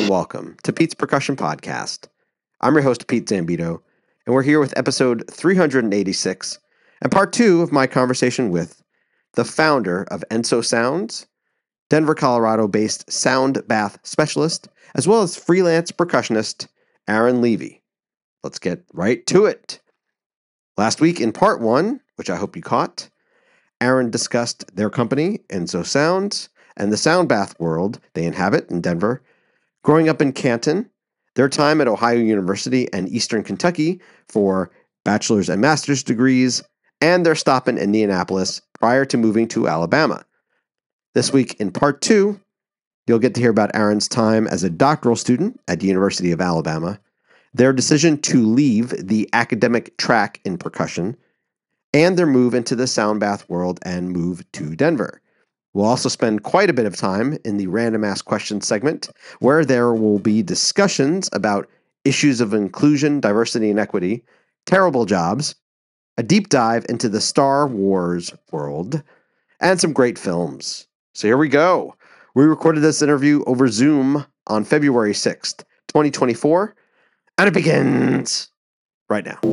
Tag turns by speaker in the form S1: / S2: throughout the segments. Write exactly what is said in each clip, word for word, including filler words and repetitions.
S1: and welcome to Pete's Percussion Podcast. I'm your host, Pete Zambito, and we're here with episode three hundred eighty-six and part two of my conversation with the founder of Enso Sounds, Denver, Colorado-based sound bath specialist, as well as freelance percussionist, Aaron Levy. Let's get right to it. Last week in part one, which I hope you caught, Aaron discussed their company, Enso Sounds, and the sound bath world they inhabit in Denver, growing up in Canton, their time at Ohio University and Eastern Kentucky for bachelor's and master's degrees, and their stop in Indianapolis prior to moving to Alabama. This week in part two, you'll get to hear about Aaron's time as a doctoral student at the University of Alabama, their decision to leave the academic track in percussion, and their move into the sound bath world and move to Denver. We'll also spend quite a bit of time in the Random Ask Questions segment, where there will be discussions about issues of inclusion, diversity, and equity, terrible jobs, a deep dive into the Star Wars world, and some great films. So here we go. We recorded this interview over Zoom on February sixth, twenty twenty-four, and it begins right now.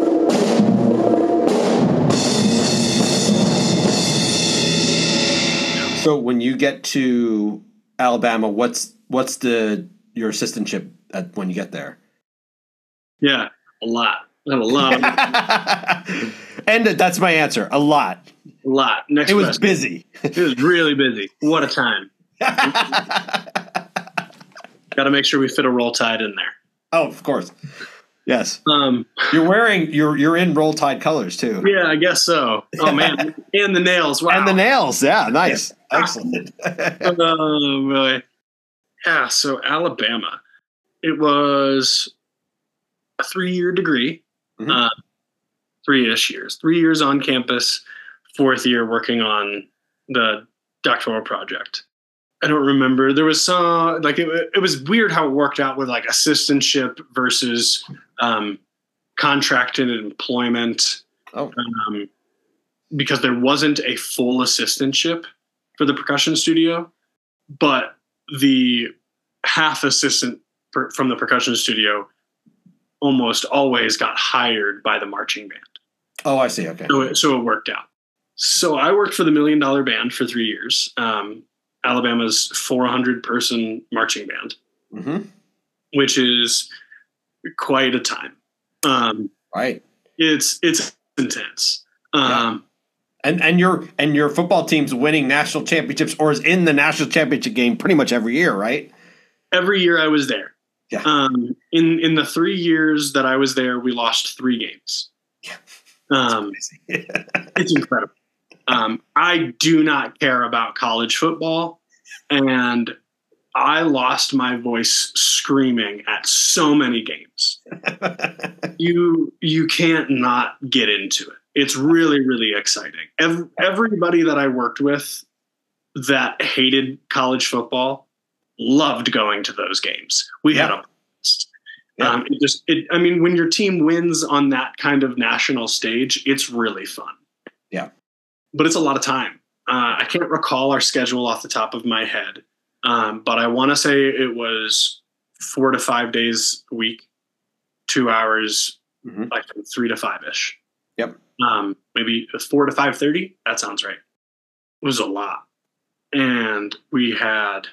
S1: So when you get to Alabama, what's what's the your assistantship at when you get there?
S2: Yeah, a lot. I have a lot. Of
S1: and that's my answer. A lot.
S2: A lot. Next
S1: it was
S2: question.
S1: busy.
S2: It was really busy. What a time. Got to make sure we fit a Roll Tide in there.
S1: Oh, of course. Yes.
S2: Um,
S1: you're wearing you're you're in Roll Tide colors too.
S2: Yeah, I guess so. Oh man, and the nails. Wow.
S1: And the nails. Yeah, nice. Excellent.
S2: Oh boy. Yeah. So Alabama, it was a three-year degree, mm-hmm. uh, three-ish years, three years on campus, fourth year working on the doctoral project. I don't remember. There was some, like, it, it was weird how it worked out with, like, assistantship versus um, contracted employment.
S1: Oh.
S2: Um, because there wasn't a full assistantship for the percussion studio, but the half assistant per, from the percussion studio almost always got hired by the marching band.
S1: Oh, I see. Okay.
S2: So it, so it worked out. So I worked for the Million Dollar Band for three years. Um, Alabama's four hundred person marching band,
S1: mm-hmm.
S2: which is quite a time. Um,
S1: right.
S2: It's, it's intense. Um,
S1: yeah. And, and your, and your football team's winning national championships or is in the national championship game pretty much every year, right?
S2: Every year I was there.
S1: Yeah.
S2: Um, in, in the three years that I was there, we lost three games.
S1: Yeah.
S2: Um, it's incredible. Um, I do not care about college football, and I lost my voice screaming at so many games. you you can't not get into it. It's really, really exciting. Every, everybody that I worked with that hated college football loved going to those games. We
S1: yeah.
S2: had a blast. Yeah. Um, it just, it, I mean, when your team wins on that kind of national stage, it's really fun.
S1: Yeah.
S2: But it's a lot of time. Uh, I can't recall our schedule off the top of my head, um, but I want to say it was four to five days a week, two hours, mm-hmm. like from three to five ish.
S1: Yep.
S2: Um, maybe four to five thirty. That sounds right. It was a lot, and we had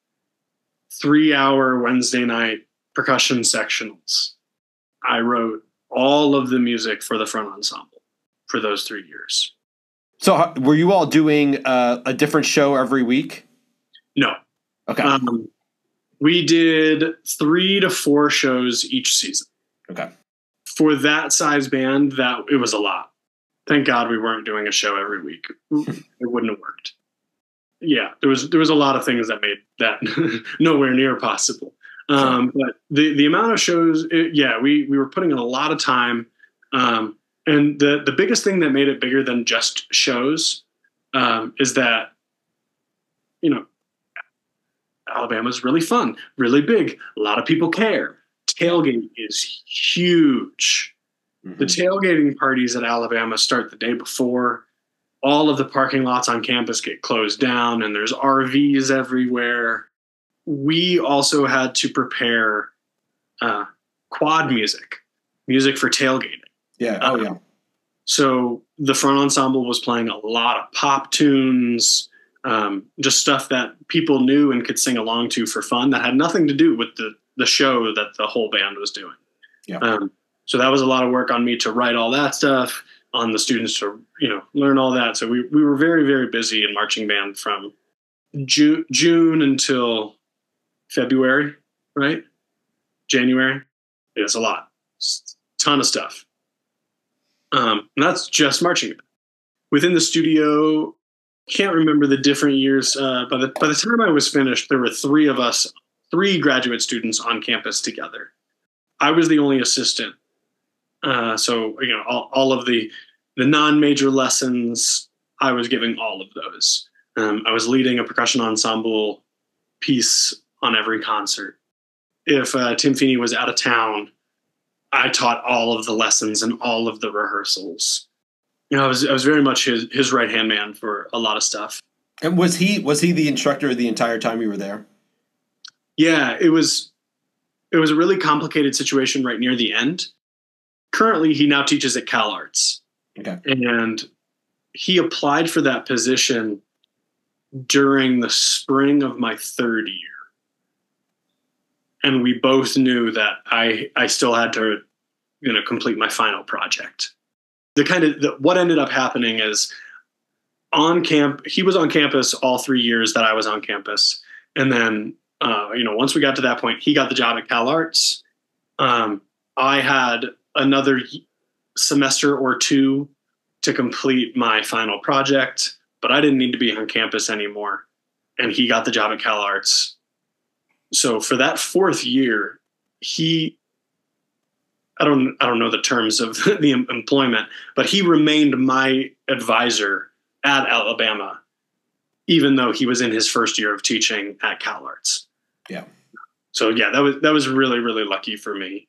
S2: three-hour Wednesday night percussion sectionals. I wrote all of the music for the front ensemble for those three years.
S1: So were you all doing uh, a different show every week?
S2: No.
S1: Okay.
S2: Um, we did three to four shows each season.
S1: Okay.
S2: For that size band, that it was a lot. Thank God we weren't doing a show every week. It wouldn't have worked. Yeah, there was there was a lot of things that made that nowhere near possible. Um, but the, the amount of shows, it, yeah, we, we were putting in a lot of time. Um, and the, the biggest thing that made it bigger than just shows um, is that, you know, Alabama's really fun, really big. A lot of people care. Tailgate is huge. Mm-hmm. The tailgating parties at Alabama start the day before. All of the parking lots on campus get closed down, and there's R Vs everywhere. we also had to prepare uh, quad music, music for tailgating.
S3: Yeah. Oh, yeah.
S2: Um, so the front ensemble was playing a lot of pop tunes, um, just stuff that people knew and could sing along to for fun that had nothing to do with the, the show that the whole band was doing.
S3: Yeah.
S2: Um, so that was a lot of work on me to write all that stuff, on the students to, you know, learn all that. So we, we were very, very busy in marching band from June, June until February, right? January. It's a lot. It's a ton of stuff. Um, and that's just marching band. Within the studio, can't remember the different years. Uh, by the by the time I was finished, there were three of us, three graduate students on campus together. I was the only assistant. Uh, so, you know, all, all of the, the non-major lessons, I was giving all of those. Um, I was leading a percussion ensemble piece on every concert. If uh, Tim Feeney was out of town, I taught all of the lessons and all of the rehearsals. You know, I was I was very much his his right hand man for a lot of stuff.
S3: And was he was he the instructor the entire time you were there?
S2: Yeah, it was it was a really complicated situation right near the end. Currently, he now teaches at Cal Arts.
S3: Okay.
S2: And he applied for that position during the spring of my third year. And we both knew that I, I still had to, you know, complete my final project. The kind of the, what ended up happening is on camp, he was on campus all three years that I was on campus. And then, uh, you know, once we got to that point, he got the job at Cal Arts. Um, I had another semester or two to complete my final project, but I didn't need to be on campus anymore. And he got the job at Cal Arts. So for that fourth year, he, I don't, I don't know the terms of the employment, but he remained my advisor at Alabama, even though he was in his first year of teaching at Cal Arts.
S3: Yeah.
S2: So yeah, that was, that was really, really lucky for me.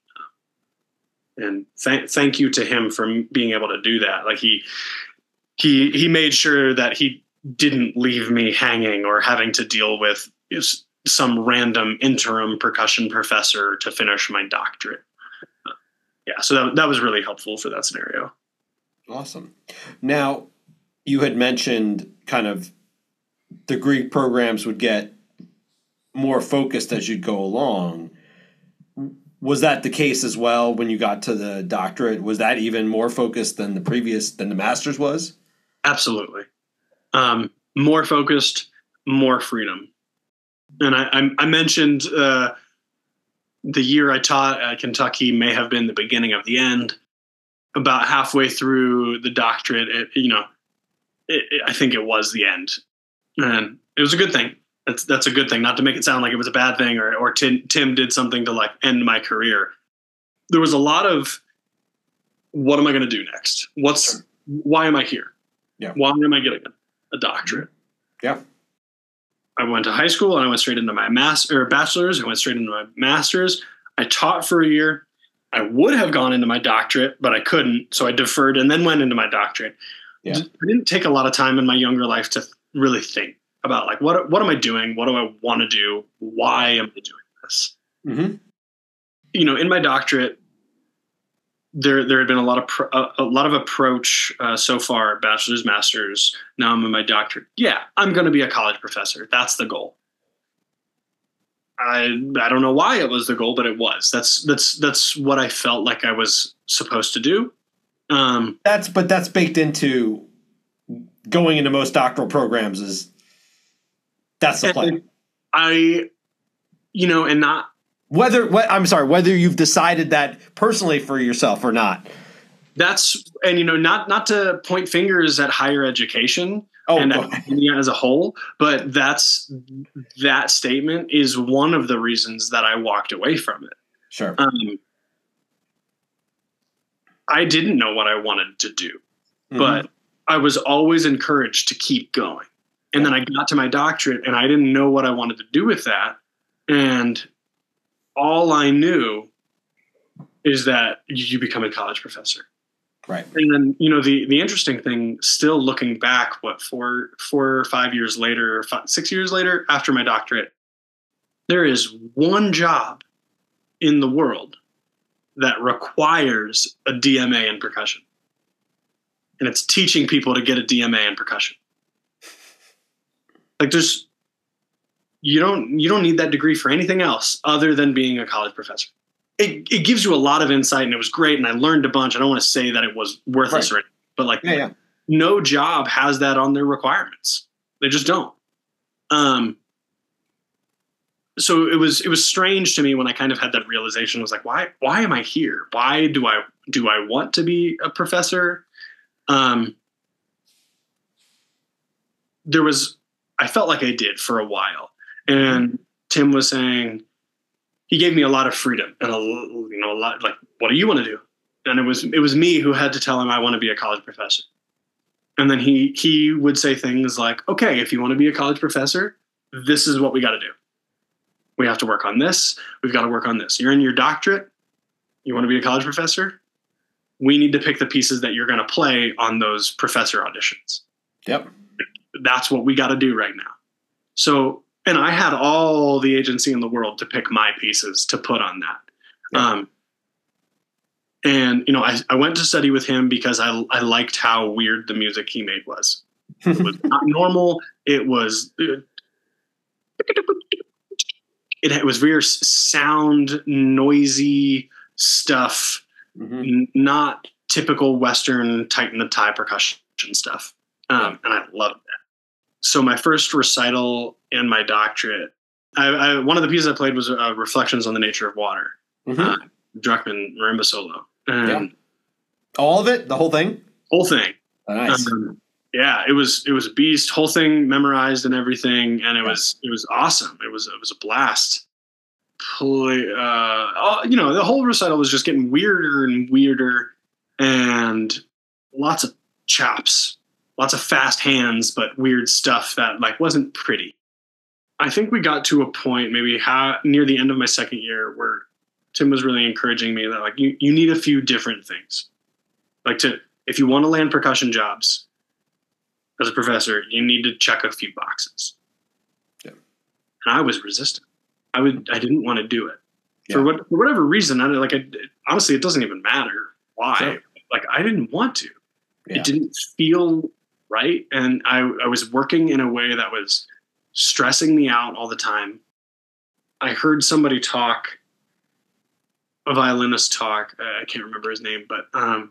S2: And thank, thank you to him for being able to do that. Like he, he, he made sure that he didn't leave me hanging or having to deal with some random interim percussion professor to finish my doctorate. Yeah. So that, that was really helpful for that scenario.
S3: Awesome. Now, you had mentioned kind of degree programs would get more focused as you'd go along. Was that the case as well when you got to the doctorate? Was that even more focused than the previous, than the master's was?
S2: Absolutely. Um, more focused, more freedom. And I, I, I mentioned uh, the year I taught at Kentucky may have been the beginning of the end. About halfway through the doctorate, it, you know, it, it, I think it was the end. And it was a good thing. That's that's a good thing. Not to make it sound like it was a bad thing or or Tim, Tim did something to like end my career. There was a lot of, what am I going to do next? What's why am I here?
S3: Yeah.
S2: Why am I getting a, a doctorate?
S3: Yeah.
S2: I went to high school and I went straight into my master or bachelor's. I went straight into my master's. I taught for a year. I would have gone into my doctorate, but I couldn't. So I deferred and then went into my doctorate.
S3: Yeah.
S2: I didn't take a lot of time in my younger life to really think about like, what, what am I doing? What do I want to do? Why am I doing this?
S3: Mm-hmm.
S2: You know, in my doctorate, there, there had been a lot of, pro, a, a lot of approach uh, so far, bachelor's, master's. Now I'm in my doctorate. Yeah, I'm going to be a college professor. That's the goal. I, I don't know why it was the goal, but it was. That's, that's, that's what I felt like I was supposed to do. Um,
S3: that's, but that's baked into going into most doctoral programs is that's the plan.
S2: I, you know, and not
S3: whether, what, I'm sorry, whether you've decided that personally for yourself or not.
S2: That's, and, you know, not, not to point fingers at higher education
S3: oh,
S2: and academia as a whole, but that's, that statement is one of the reasons that I walked away from it.
S3: Sure.
S2: Um, I didn't know what I wanted to do,
S3: mm-hmm.
S2: but I was always encouraged to keep going. And then I got to my doctorate and I didn't know what I wanted to do with that. And all I knew is that you become a college professor.
S3: Right.
S2: And then, you know, the, the interesting thing still looking back, what, four, four or five years later, five, six years later after my doctorate, there is one job in the world that requires a D M A in percussion. And it's teaching people to get a D M A in percussion. Like there's, you don't, you don't need that degree for anything else other than being a college professor. It, it gives you a lot of insight, and it was great. And I learned a bunch. I don't want to say that it was worthless, right. or anything, but like
S3: yeah, yeah.
S2: no job has that on their requirements. They just don't. Um, so it was, it was strange to me when I kind of had that realization. I was like, why, why am I here? Why do I, do I want to be a professor? Um, there was, I felt like I did for a while, and Tim was saying, he gave me a lot of freedom and a, you know, a lot like, what do you want to do? And it was, it was me who had to tell him I want to be a college professor. And then he, he would say things like, okay, if you want to be a college professor, this is what we got to do. We have to work on this. We've got to work on this. You're in your doctorate. You want to be a college professor? We need to pick the pieces that you're going to play on those professor auditions.
S3: Yep.
S2: That's what we got to do right now. So, and I had all the agency in the world to pick my pieces to put on that. Yep. Um, and, you know, I, I went to study with him because I, I liked how weird the music he made was. It was not normal. It was, it, it was weird sound, noisy stuff. Mm-hmm. N- not typical Western tighten the tie percussion stuff. Um, and I loved that. So my first recital in my doctorate, I, I, one of the pieces I played was uh, Reflections on the Nature of Water, mm-hmm. uh, Druckmann marimba solo. And
S3: yeah. All of it? The whole thing?
S2: Whole thing.
S3: Oh, nice.
S2: Um, yeah, it was it was a beast. Whole thing memorized and everything, and it yeah. was it was awesome. It was it was a blast. Play, uh, oh, you know, the whole recital was just getting weirder and weirder, and lots of chops, lots of fast hands, but weird stuff that like wasn't pretty. I think we got to a point maybe how, near the end of my second year where Tim was really encouraging me that like you, you need a few different things. Like to if you want to land percussion jobs as a professor, you need to check a few boxes. Yeah. And I was resistant. I would. I didn't want to do it yeah. for what for whatever reason. I like. I, honestly, it doesn't even matter why. Sure. Like I didn't want to. Yeah. It didn't feel right, and I, I was working in a way that was stressing me out all the time. I heard somebody talk, a violinist talk. Uh, I can't remember his name, but um,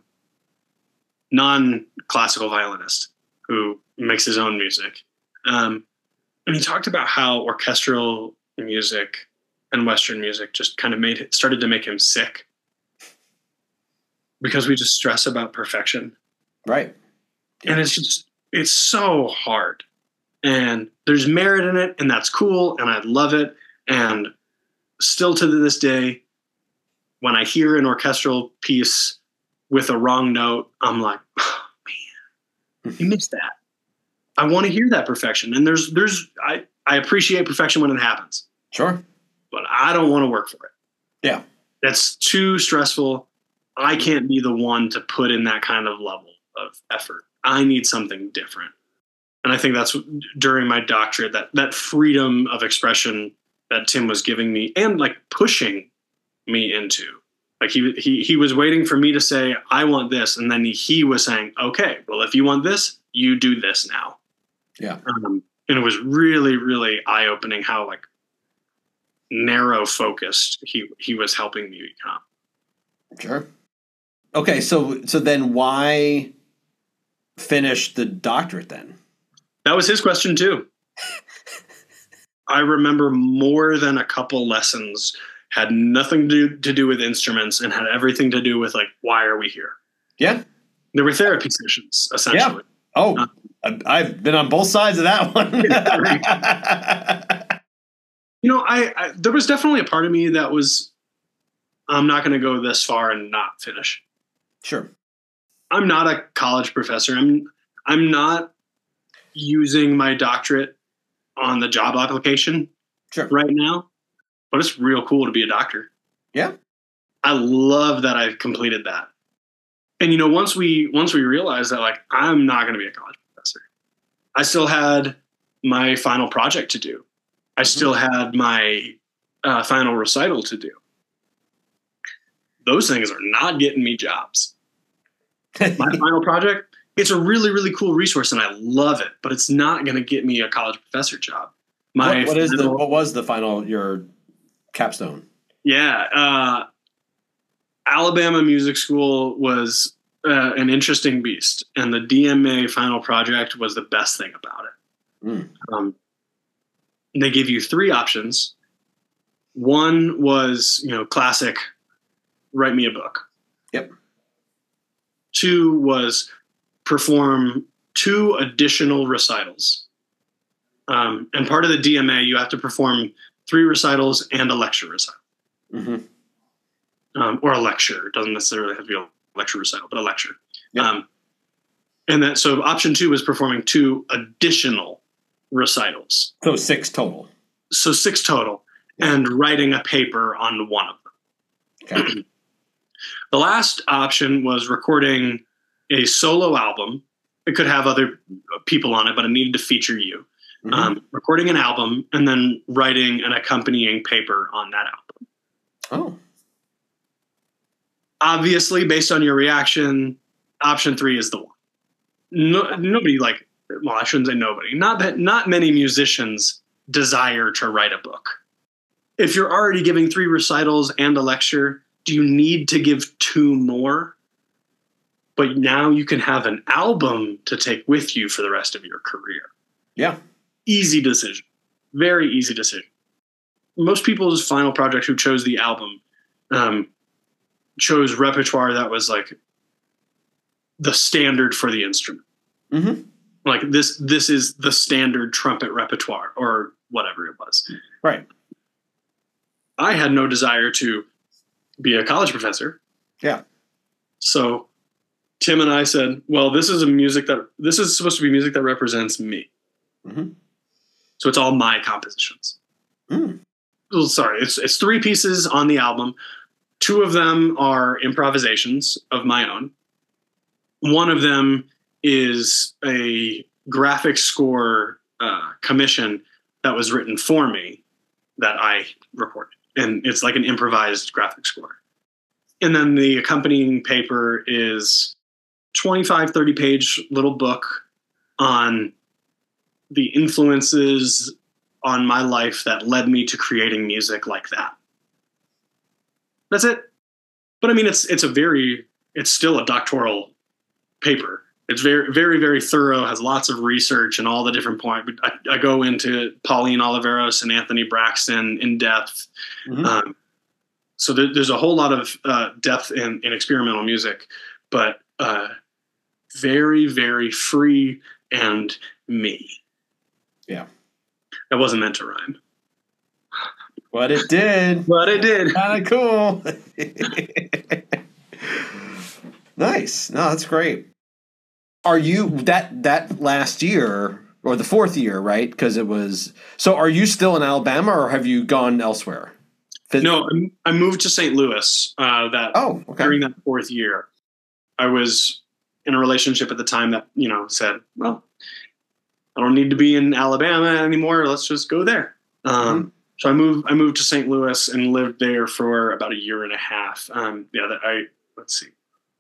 S2: non-classical violinist who makes his own music, um, and he talked about how orchestral music and Western music just kind of made it started to make him sick because we just stress about perfection.
S3: Right.
S2: Yeah. And it's just, it's so hard, and there's merit in it, and that's cool. And I love it. And still to this day, when I hear an orchestral piece with a wrong note, I'm like, oh man, you missed that. I want to hear that perfection. And there's, there's, I, I appreciate perfection when it happens.
S3: Sure.
S2: But I don't want to work for it.
S3: Yeah.
S2: That's too stressful. I can't be the one to put in that kind of level of effort. I need something different. And I think that's during my doctorate, that, that freedom of expression that Tim was giving me and like pushing me into. Like he, he, he was waiting for me to say, I want this. And then he, he was saying, okay, well, if you want this, you do this now.
S3: Yeah.
S2: Um, and it was really, really eye-opening how like narrow focused he, he was helping me become.
S3: Sure. Okay. So, so then why finish the doctorate then?
S2: That was his question too. I remember more than a couple lessons had nothing to do, to do with instruments and had everything to do with like, why are we here?
S3: Yeah.
S2: There were therapy sessions essentially.
S3: Yeah. Oh, um, I've been on both sides of that one.
S2: You know, I, I there was definitely a part of me that was, I'm not going to go this far and not finish.
S3: Sure.
S2: I'm not a college professor. I'm I'm not using my doctorate on the job application
S3: sure.
S2: right now, but it's real cool to be a doctor.
S3: Yeah.
S2: I love that I've completed that. And, you know, once we once we realized that, like, I'm not going to be a college professor, I still had my final project to do. I still had my uh, final recital to do. Those things are not getting me jobs. My final project, it's a really, really cool resource and I love it, but it's not going to get me a college professor job. My
S3: what, what is the
S2: final,
S3: what was the final your capstone?
S2: Yeah, uh, Alabama Music School was uh, an interesting beast, and the D M A final project was the best thing about it.
S3: Mm.
S2: Um, they gave you three options. One was, you know, classic, write me a book.
S3: Yep.
S2: Two was perform two additional recitals. Um, and part of the D M A, you have to perform three recitals and a lecture recital.
S3: Mm-hmm.
S2: Um, or a lecture. It doesn't necessarily have to be a lecture recital, but a lecture.
S3: Yep.
S2: Um, and that, so option two was performing two additional recitals.
S3: So six total.
S2: So six total, yeah. And writing a paper on one of them.
S3: Okay.
S2: The last option was recording a solo album. It could have other people on it, but it needed to feature you. Mm-hmm. Um, recording an album and then writing an accompanying paper on that album.
S3: Oh.
S2: Obviously, based on your reaction, option three is the one. No, nobody like, well, I shouldn't say nobody. Not that not many musicians desire to write a book. If you're already giving three recitals and a lecture, do you need to give two more? But now you can have an album to take with you for the rest of your career.
S3: Yeah.
S2: Easy decision. Very easy decision. Most people's final project who chose the album um, chose repertoire that was like the standard for the instrument.
S3: Mm-hmm.
S2: Like this, this is the standard trumpet repertoire or whatever it was.
S3: Right.
S2: I had no desire to be a college professor.
S3: Yeah.
S2: So Tim and I said, well, this is a music that this is supposed to be music that represents me.
S3: Mm-hmm.
S2: So it's all my compositions.
S3: Mm.
S2: Well, sorry, it's it's three pieces on the album. Two of them are improvisations of my own. One of them is a graphic score uh, commission that was written for me that I recorded. And it's like an improvised graphic score. And then the accompanying paper is twenty-five, thirty page little book on the influences on my life that led me to creating music like that. That's it. But I mean, it's it's a very, it's still a doctoral paper. It's very, very, very thorough, has lots of research and all the different points. I, I go into Pauline Oliveros and Anthony Braxton in depth. Mm-hmm. Um, so there, there's a whole lot of uh, depth in, in experimental music, but uh, very, very free and me.
S3: Yeah.
S2: That wasn't meant to rhyme.
S3: But it did.
S2: But it did.
S3: Kind of cool. Nice. No, that's great. Are you that that last year or the fourth year, right? Because it was so. Are you still in Alabama, or have you gone elsewhere?
S2: No, I moved to Saint Louis. Uh, that
S3: oh, okay.
S2: During that fourth year, I was in a relationship at the time that you know said, "Well, I don't need to be in Alabama anymore. Let's just go there." Um, mm-hmm. So I moved. I moved to Saint Louis and lived there for about a year and a half. Um, yeah, that I let's see.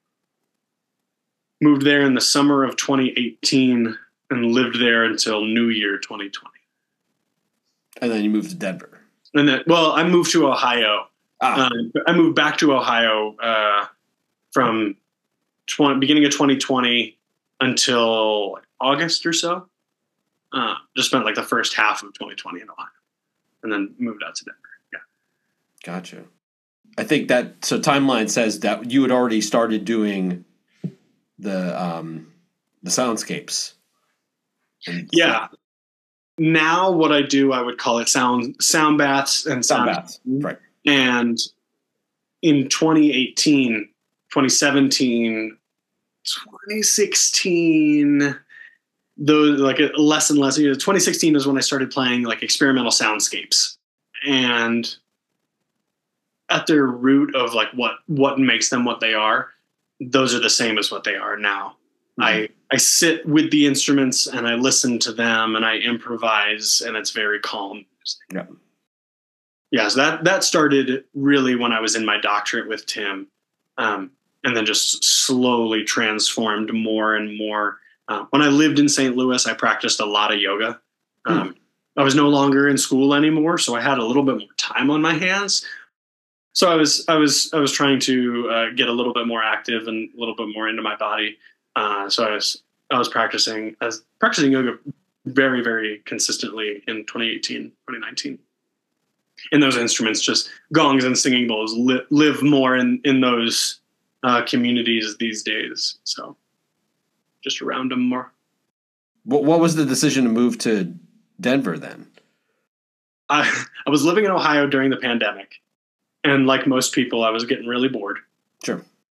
S2: Moved there in the summer of twenty eighteen and lived there until New Year twenty twenty.
S3: And then you moved to Denver.
S2: And then, well, I moved to Ohio.
S3: Ah.
S2: Um, I moved back to Ohio uh, from twenty, beginning of twenty twenty until August or so. Uh, just spent like the first half of twenty twenty in Ohio, and then moved out to Denver. Yeah.
S3: Gotcha. I think that so timeline says that you had already started doing the um the soundscapes.
S2: And yeah. So. Now what I do, I would call it sound sound baths and sound,
S3: sound baths. Right.
S2: And in twenty eighteen, twenty seventeen, twenty sixteen, those like less and less. You know, twenty sixteen is when I started playing like experimental soundscapes, and at their root of like what what makes them what they are, those are the same as what they are now. Mm-hmm. I I sit with the instruments and I listen to them and I improvise, and it's very calm music.
S3: Yeah.
S2: yeah, so that, that started really when I was in my doctorate with Tim, um, and then just slowly transformed more and more. Uh, when I lived in Saint Louis, I practiced a lot of yoga. Um, hmm. I was no longer in school anymore, so I had a little bit more time on my hands. So I was, I was, I was trying to uh, get a little bit more active and a little bit more into my body. Uh, so I was, I was practicing, I was practicing yoga very, very consistently in twenty eighteen, twenty nineteen. And those instruments, just gongs and singing bowls, li- live more in, in those uh, communities these days. So just around them more.
S3: What, what was the decision to move to Denver then?
S2: I, I was living in Ohio during the pandemic. And like most people, I was getting really bored.
S3: Sure.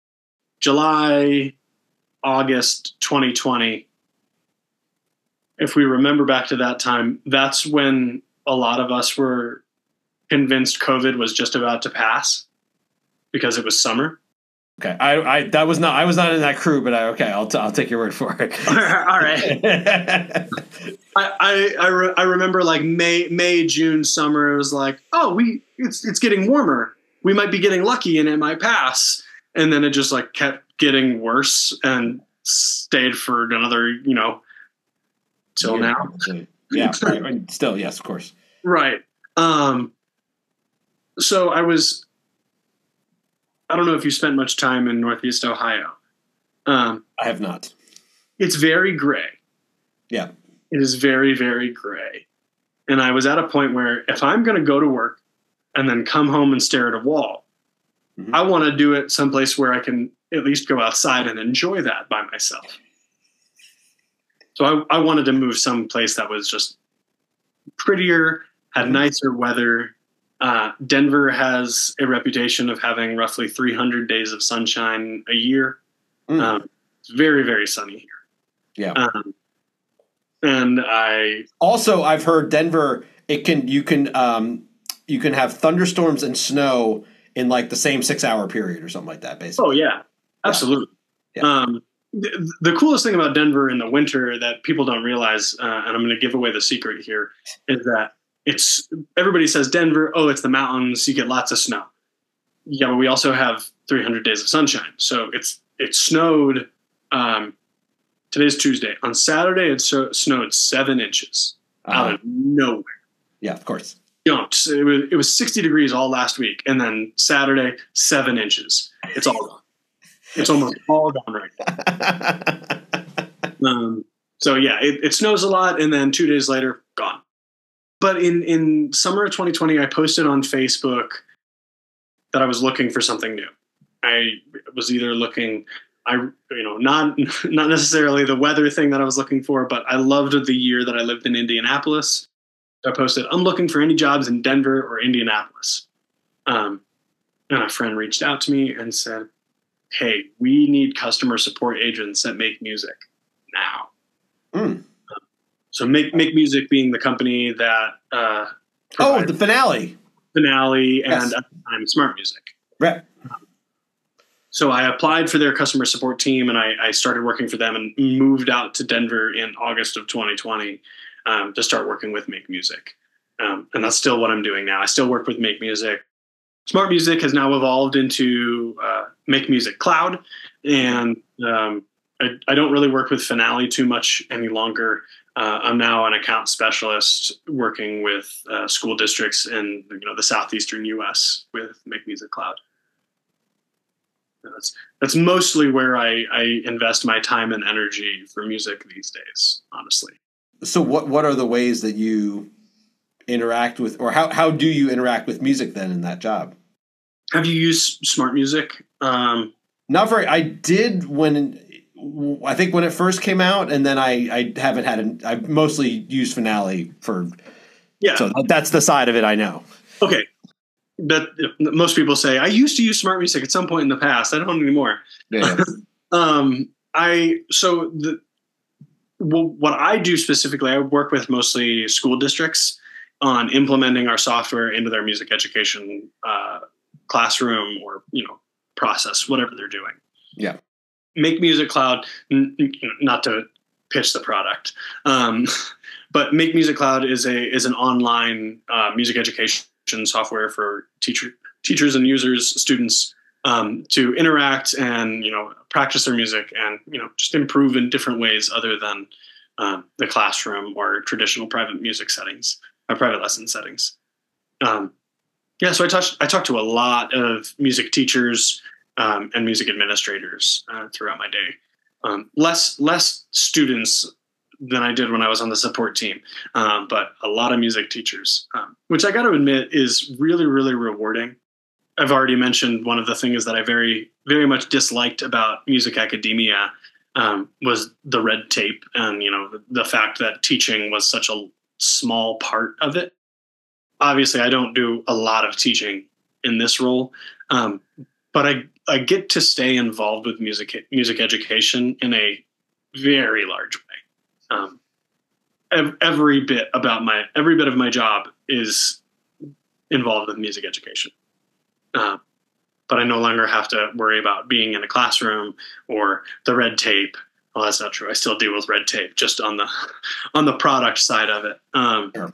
S2: July, August twenty twenty, if we remember back to that time, that's when a lot of us were convinced COVID was just about to pass because it was summer.
S3: Okay, I, I that was not I was not in that crew, but I okay, I'll t- I'll take your word for it.
S2: All right. I I I, re- I remember like May May June summer. It was like, oh, we it's it's getting warmer. We might be getting lucky and it might pass. And then it just like kept getting worse and stayed for another, you know, till
S3: yeah,
S2: now.
S3: Yeah, right. Still, yes, of course.
S2: Right. Um. So I was. I don't know if you spent much time in Northeast Ohio. Um,
S3: I have not.
S2: It's very gray.
S3: Yeah.
S2: It is very, very gray. And I was at a point where if I'm going to go to work and then come home and stare at a wall, mm-hmm. I want to do it someplace where I can at least go outside and enjoy that by myself. So I, I wanted to move someplace that was just prettier, had mm-hmm. nicer weather. Uh, Denver has a reputation of having roughly three hundred days of sunshine a year. Mm. Um, it's very, very sunny here.
S3: Yeah.
S2: Um, and I
S3: also, I've heard Denver, it can, you can, um, you can have thunderstorms and snow in like the same six hour period or something like that, basically.
S2: Oh yeah, absolutely. Yeah. Yeah. Um, the, the coolest thing about Denver in the winter that people don't realize, uh, and I'm going to give away the secret here, is that It's everybody says Denver, oh, it's the mountains, you get lots of snow. Yeah, but we also have three hundred days of sunshine. So it's it snowed. Um, today's Tuesday. On Saturday, it so, snowed seven inches uh-huh. out of nowhere.
S3: Yeah, of course.
S2: Jumped. It was it was sixty degrees all last week, and then Saturday, seven inches. It's all gone. It's almost all gone right now. um, so yeah, it, it snows a lot, and then two days later, gone. But in, in summer of twenty twenty, I posted on Facebook that I was looking for something new. I was either looking, I you know, not not necessarily the weather thing that I was looking for, but I loved the year that I lived in Indianapolis. I posted, I'm looking for any jobs in Denver or Indianapolis. Um, and a friend reached out to me and said, hey, we need customer support agents that make music now. Mm. So make make music being the company that uh,
S3: oh the finale
S2: finale and yes. at the time Smart Music.
S3: Right.
S2: Um, so I applied for their customer support team and I, I started working for them and moved out to Denver in August of twenty twenty um, to start working with Make Music. Um, and that's still what I'm doing now. I still work with Make Music. Smart Music has now evolved into uh, Make Music Cloud, and um, I, I don't really work with Finale too much any longer. Uh, I'm now an account specialist working with uh, school districts in you know the southeastern U S with Make Music Cloud. That's that's mostly where I, I invest my time and energy for music these days, honestly.
S3: So what what are the ways that you interact with, or how, how do you interact with music then in that job?
S2: Have you used Smart Music? Um,
S3: Not very. I did when. I think when it first came out, and then I, I haven't had an, I mostly used Finale for,
S2: yeah.
S3: So that's the side of it I know.
S2: Okay. But most people say, I used to use Smart Music at some point in the past. I don't anymore.
S3: Yeah.
S2: um, I, so the, well, what I do specifically, I work with mostly school districts on implementing our software into their music education uh, classroom or, you know, process, whatever they're doing.
S3: Yeah.
S2: Make Music Cloud, n- not to pitch the product, um, but Make Music Cloud is a is an online uh, music education software for teacher teachers and users, students, um, to interact and, you know, practice their music and, you know, just improve in different ways other than uh, the classroom or traditional private music settings or private lesson settings. Um, yeah, so I touched I talked to a lot of music teachers um, and music administrators uh, throughout my day. Um, less less students than I did when I was on the support team, um, but a lot of music teachers, um, which I got to admit is really, really rewarding. I've already mentioned one of the things that I very, very much disliked about music academia um, was the red tape and, you know, the, the fact that teaching was such a small part of it. Obviously, I don't do a lot of teaching in this role, um, but I, I get to stay involved with music music education in a very large way. Um, every bit about my every bit of my job is involved with music education, uh, but I no longer have to worry about being in a classroom or the red tape. Well, that's not true. I still deal with red tape, just on the on the product side of it. Um,
S3: Sure.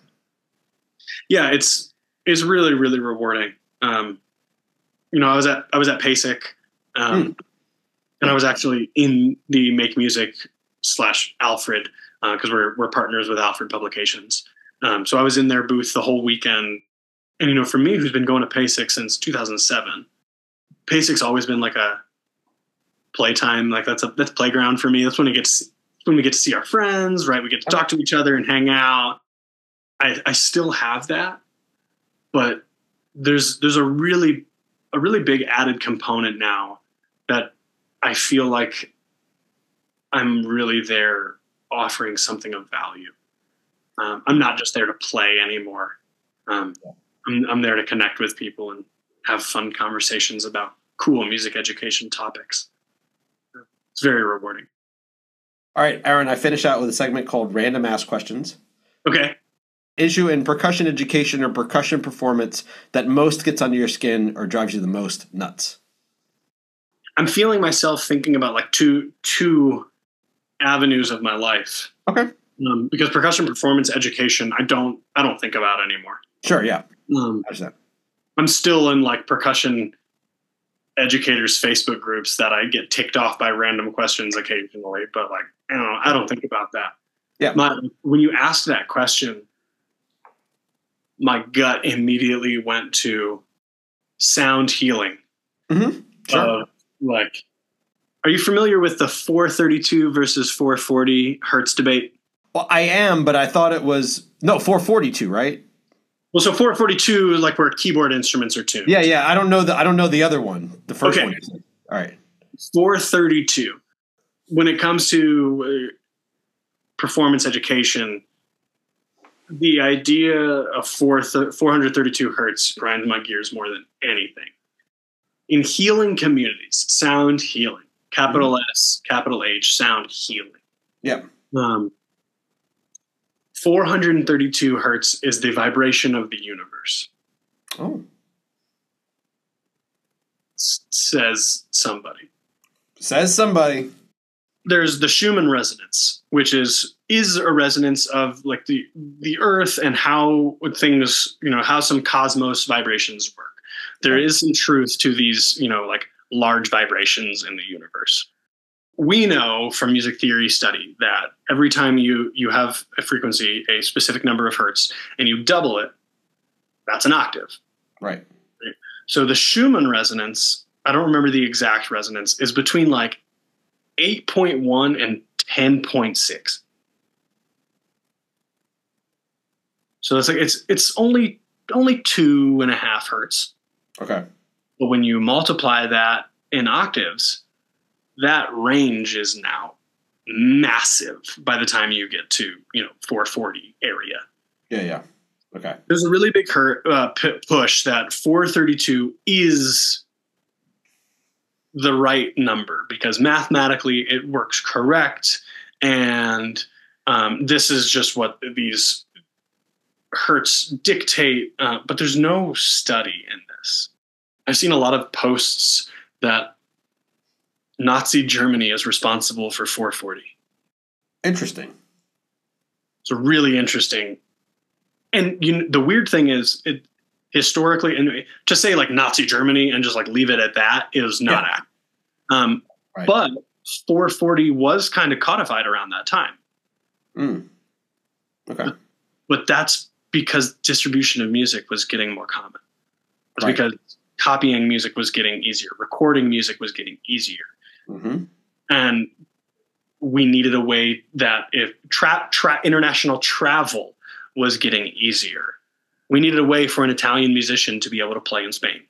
S2: Yeah, it's it's really really rewarding. Um, you know, I was at I was at PASIC, um,
S3: Mm.
S2: and I was actually in the Make Music slash Alfred, because uh, we're we're partners with Alfred Publications. Um, so I was in their booth the whole weekend, and you know, for me, who's been going to PASIC since two thousand seven, PASIC's always been like a playtime, like that's a that's playground for me. That's when it gets when we get to see our friends, right? We get to talk to each other and hang out. I, I still have that, but there's there's a really a really big added component now that I feel like I'm really there offering something of value. Um, I'm not just there to play anymore. Um, I'm, I'm there to connect with people and have fun conversations about cool music education topics. It's very rewarding.
S3: All right, Aaron, I finish out with a segment called Random Ask Questions.
S2: Okay.
S3: Issue in percussion education or percussion performance that most gets under your skin or drives you the most nuts?
S2: I'm feeling myself thinking about like two two avenues of my life.
S3: Okay.
S2: Um, because percussion performance education, I don't I don't think about anymore.
S3: Sure, yeah.
S2: Um,
S3: How's that?
S2: I'm still in like percussion educators Facebook groups that I get ticked off by random questions occasionally, but like I don't know, I don't think about that.
S3: Yeah.
S2: My, when you asked that question, my gut immediately went to sound healing.
S3: Mm-hmm. Sure.
S2: Uh, like, are you familiar with the four thirty-two versus four forty hertz debate?
S3: Well, I am, but I thought it was no four forty-two, right?
S2: Well, so four forty-two is like where keyboard instruments are tuned.
S3: Yeah, yeah. I don't know the I don't know the other one. The first
S2: Okay.
S3: one. All right.
S2: four thirty-two. When it comes to uh, performance education, the idea of four th- four thirty-two hertz grinds my gears more than anything. In healing communities, sound healing, capital
S3: Mm-hmm.
S2: S, capital H, sound healing.
S3: Yep.
S2: Um, four thirty-two hertz is the vibration of the universe,
S3: Oh.
S2: s- says somebody.
S3: Says somebody.
S2: There's the Schumann resonance, which is is a resonance of like the the earth and how things, you know, how some cosmos vibrations work. There is some truth to these, you know, like large vibrations in the universe. We know from music theory study that every time you you have a frequency, a specific number of hertz, and you double it, that's an octave.
S3: Right.
S2: So the Schumann resonance, I don't remember the exact resonance, is between like eight point one and ten point six. So it's like it's it's only only two and a half hertz.
S3: Okay.
S2: But when you multiply that in octaves, that range is now massive by the time you get to, you know, four forty area.
S3: Yeah, yeah. Okay.
S2: There's a really big hurt, uh, p- push that four thirty-two is the right number because mathematically it works correct. And um, this is just what these hertz dictate. Uh, but there's no study in this. I've seen a lot of posts that Nazi Germany is responsible for four forty.
S3: Interesting.
S2: It's really interesting. And you know, the weird thing is, it, historically, and to say like Nazi Germany and just like leave it at that is not
S3: Yeah.
S2: accurate. Um,
S3: Right.
S2: But four forty was kind of codified around that time.
S3: Mm. Okay.
S2: But that's because distribution of music was getting more common. It's
S3: Right.
S2: because copying music was getting easier. Recording music was getting easier.
S3: Mm-hmm.
S2: And we needed a way that if tra- tra- international travel was getting easier, we needed a way for an Italian musician to be able to play in Spain.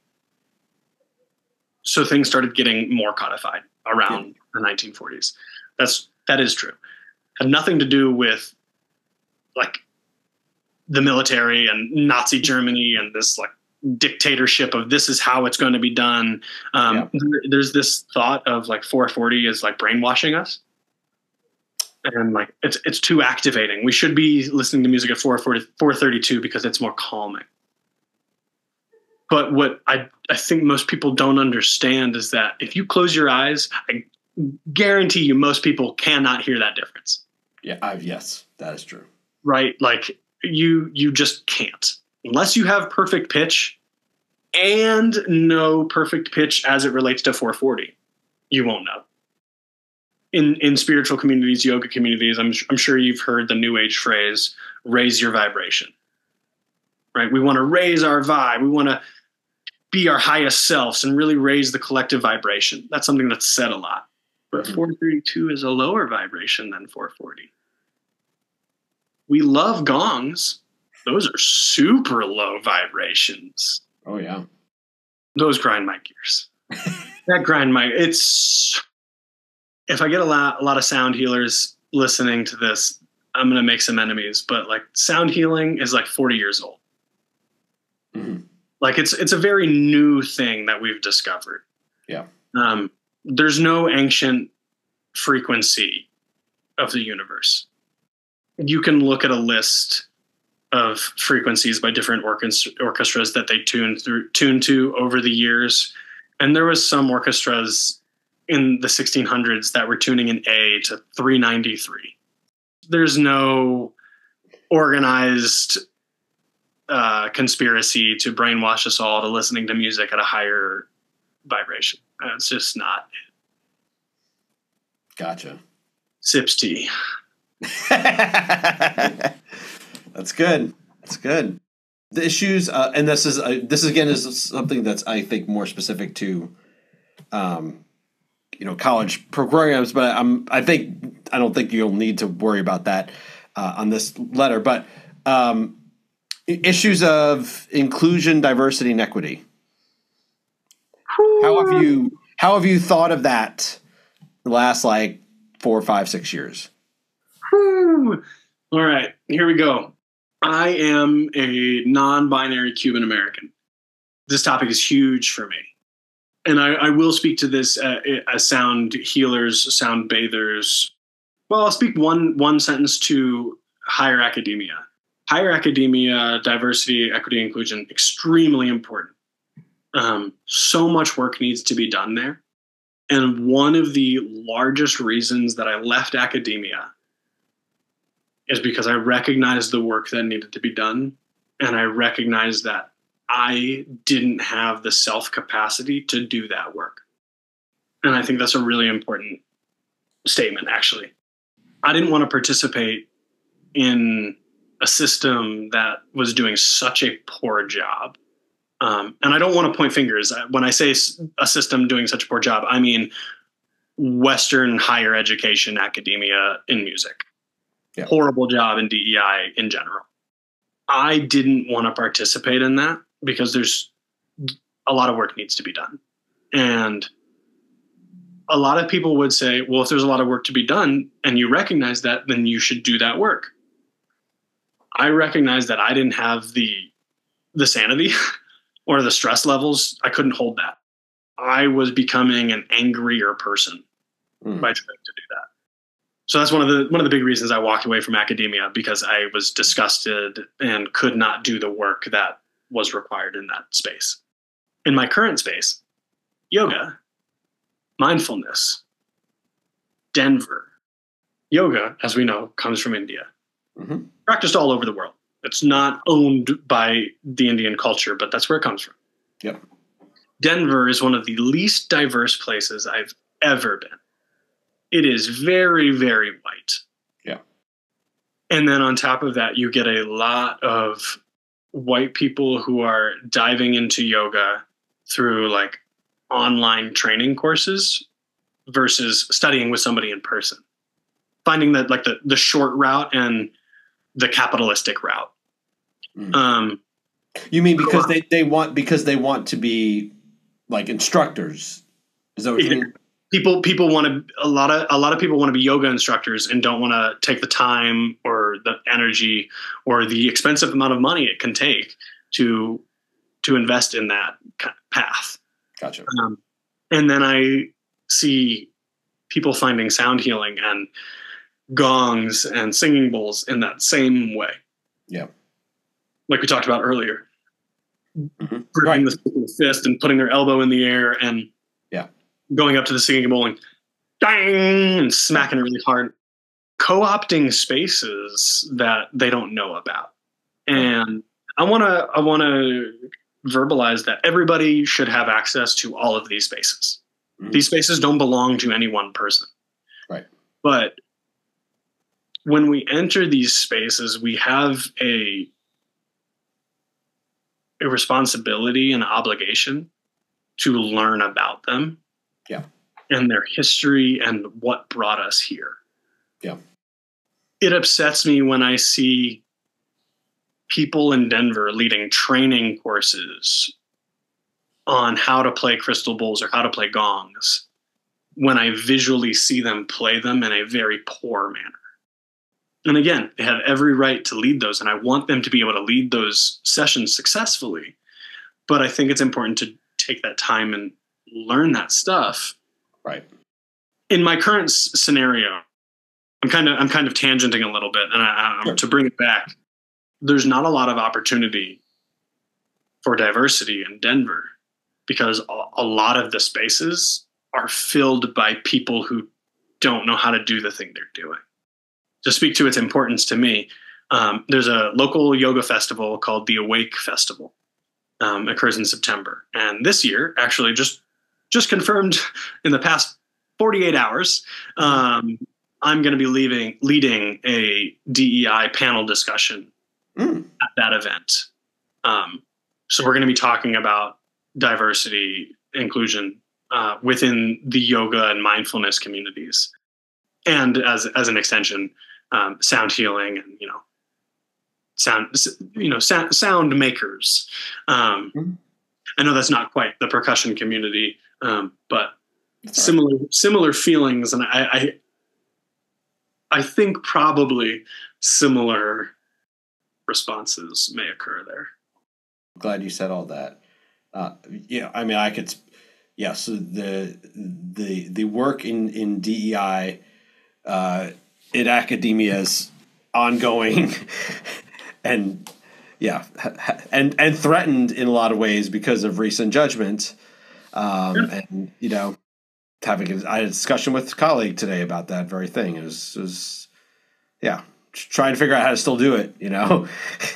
S2: So things started getting more codified around yeah. the nineteen forties. That's, that is true. Had nothing to do with like the military and Nazi Germany and this like dictatorship of this is how it's going to be done. Um, yeah. There's this thought of like four forty is like brainwashing us. And like, it's, it's too activating. We should be listening to music at four forty, four thirty-two because it's more calming. But what I, I think most people don't understand is that if you close your eyes, I guarantee you most people cannot hear that difference.
S3: Yeah. I've, yes, that is true.
S2: Right. Like you, you just can't, unless you have perfect pitch and no perfect pitch as it relates to four forty, you won't know. In, in spiritual communities, yoga communities, I'm, I'm sure you've heard the new age phrase, raise your vibration, right? We want to raise our vibe. We want to be our highest selves and really raise the collective vibration. That's something that's said a lot. But mm-hmm. four thirty-two is a lower vibration than four forty. We love gongs. Those are super low vibrations.
S3: Oh, yeah.
S2: Those grind my gears. That grind my... It's... If I get a lot, a lot of sound healers listening to this, I'm going to make some enemies. But like sound healing is like forty years old.
S3: Mm-hmm.
S2: Like it's it's a very new thing that we've discovered.
S3: Yeah.
S2: Um, there's no ancient frequency of the universe. You can look at a list of frequencies by different orchest- orchestras that they tune through tune to over the years, and there was some orchestras in the sixteen hundreds that were tuning in A to three ninety-three. There's no organized uh, conspiracy to brainwash us all to listening to music at a higher vibration. It's just not.
S3: Gotcha.
S2: Sips tea.
S3: That's good. That's good. The issues, uh, and this is uh, this again is something that's I think more specific to, um, you know, college programs. But I'm I think I don't think you'll need to worry about that uh, on this letter. But um, issues of inclusion, diversity, and equity. How have you how have you thought of that the last like four, five, six years?
S2: Whew. All right, here we go. I am a non-binary Cuban American. This topic is huge for me. And I, I will speak to this uh, as sound healers, sound bathers. Well, I'll speak one one sentence to higher academia. Higher academia, diversity, equity, inclusion, extremely important. Um, so much work needs to be done there. And one of the largest reasons that I left academia is because I recognized the work that needed to be done. And I recognized that I didn't have the self-capacity to do that work. And I think that's a really important statement, actually. I didn't want to participate in a system that was doing such a poor job. Um, and I don't want to point fingers. When I say a system doing such a poor job, I mean Western higher education, academia in music.
S3: Yeah.
S2: Horrible job in D E I in general. I didn't want to participate in that because there's a lot of work needs to be done. And a lot of people would say, well, if there's a lot of work to be done and you recognize that, then you should do that work. I recognize that I didn't have the the sanity or the stress levels. I couldn't hold that. I was becoming an angrier person mm. by trying to do that. So that's one of the one of the big reasons I walked away from academia, because I was disgusted and could not do the work that was required in that space. In my current space, yoga, mindfulness, Denver. Yoga, as we know, comes from India.
S3: Mm-hmm.
S2: Practiced all over the world. It's not owned by the Indian culture, but that's where it comes from.
S3: Yep.
S2: Denver is one of the least diverse places I've ever been. It is very, very white.
S3: Yeah.
S2: And then on top of that, you get a lot of white people who are diving into yoga through like online training courses versus studying with somebody in person. Finding that like the, the short route and the capitalistic route.
S3: Mm.
S2: Um,
S3: you mean because they, they want because they want to be like instructors? Is that what you mean?
S2: People people want to a lot of a lot of people want to be yoga instructors and don't want to take the time or the energy or the expensive amount of money it can take to to invest in that path.
S3: Gotcha.
S2: Um, and then I see people finding sound healing and gongs and singing bowls in that same way.
S3: Yeah.
S2: Like we talked about earlier.
S3: Mm-hmm.
S2: Gripping right. the fist and putting their elbow in the air and
S3: yeah,
S2: going up to the singing bowl and dang and smacking it really hard. Co-opting spaces that they don't know about. And I want to I want to verbalize that everybody should have access to all of these spaces. Mm-hmm. These spaces don't belong to any one person.
S3: Right.
S2: But when we enter these spaces, we have a, a responsibility and obligation to learn about them.
S3: Yeah.
S2: And their history and what brought us here.
S3: Yeah.
S2: It upsets me when I see people in Denver leading training courses on how to play crystal bowls or how to play gongs when I visually see them play them in a very poor manner. And again, they have every right to lead those, and I want them to be able to lead those sessions successfully. But I think it's important to take that time and learn that stuff.
S3: Right.
S2: In my current s- scenario, I'm kind of I'm kind of tangenting a little bit, and I, I,
S3: sure.
S2: to bring it back, there's not a lot of opportunity for diversity in Denver because a, a lot of the spaces are filled by people who don't know how to do the thing they're doing. To speak to its importance to me, um, there's a local yoga festival called the Awake Festival. Um, occurs in September. And this year, actually just just confirmed in the past forty-eight hours, um, I'm going to be leaving, leading a D E I panel discussion mm. at that event. Um, so we're going to be talking about diversity, inclusion uh, within the yoga and mindfulness communities. And as as an extension, um, sound healing and, you know, sound, you know, sound, sound makers. Um, mm-hmm. I know that's not quite the percussion community, um, but that's similar, right. similar feelings. And I, I, I think probably similar responses may occur there.
S3: Glad you said all that. Uh, yeah. I mean, I could, yes, yeah, so the, the, the work in, in D E I, uh, in academia is ongoing and yeah, and and threatened in a lot of ways because of recent judgments. Um, yeah. And you know, having a, I had a discussion with a colleague today about that very thing. It was, it was yeah, trying to figure out how to still do it. You know,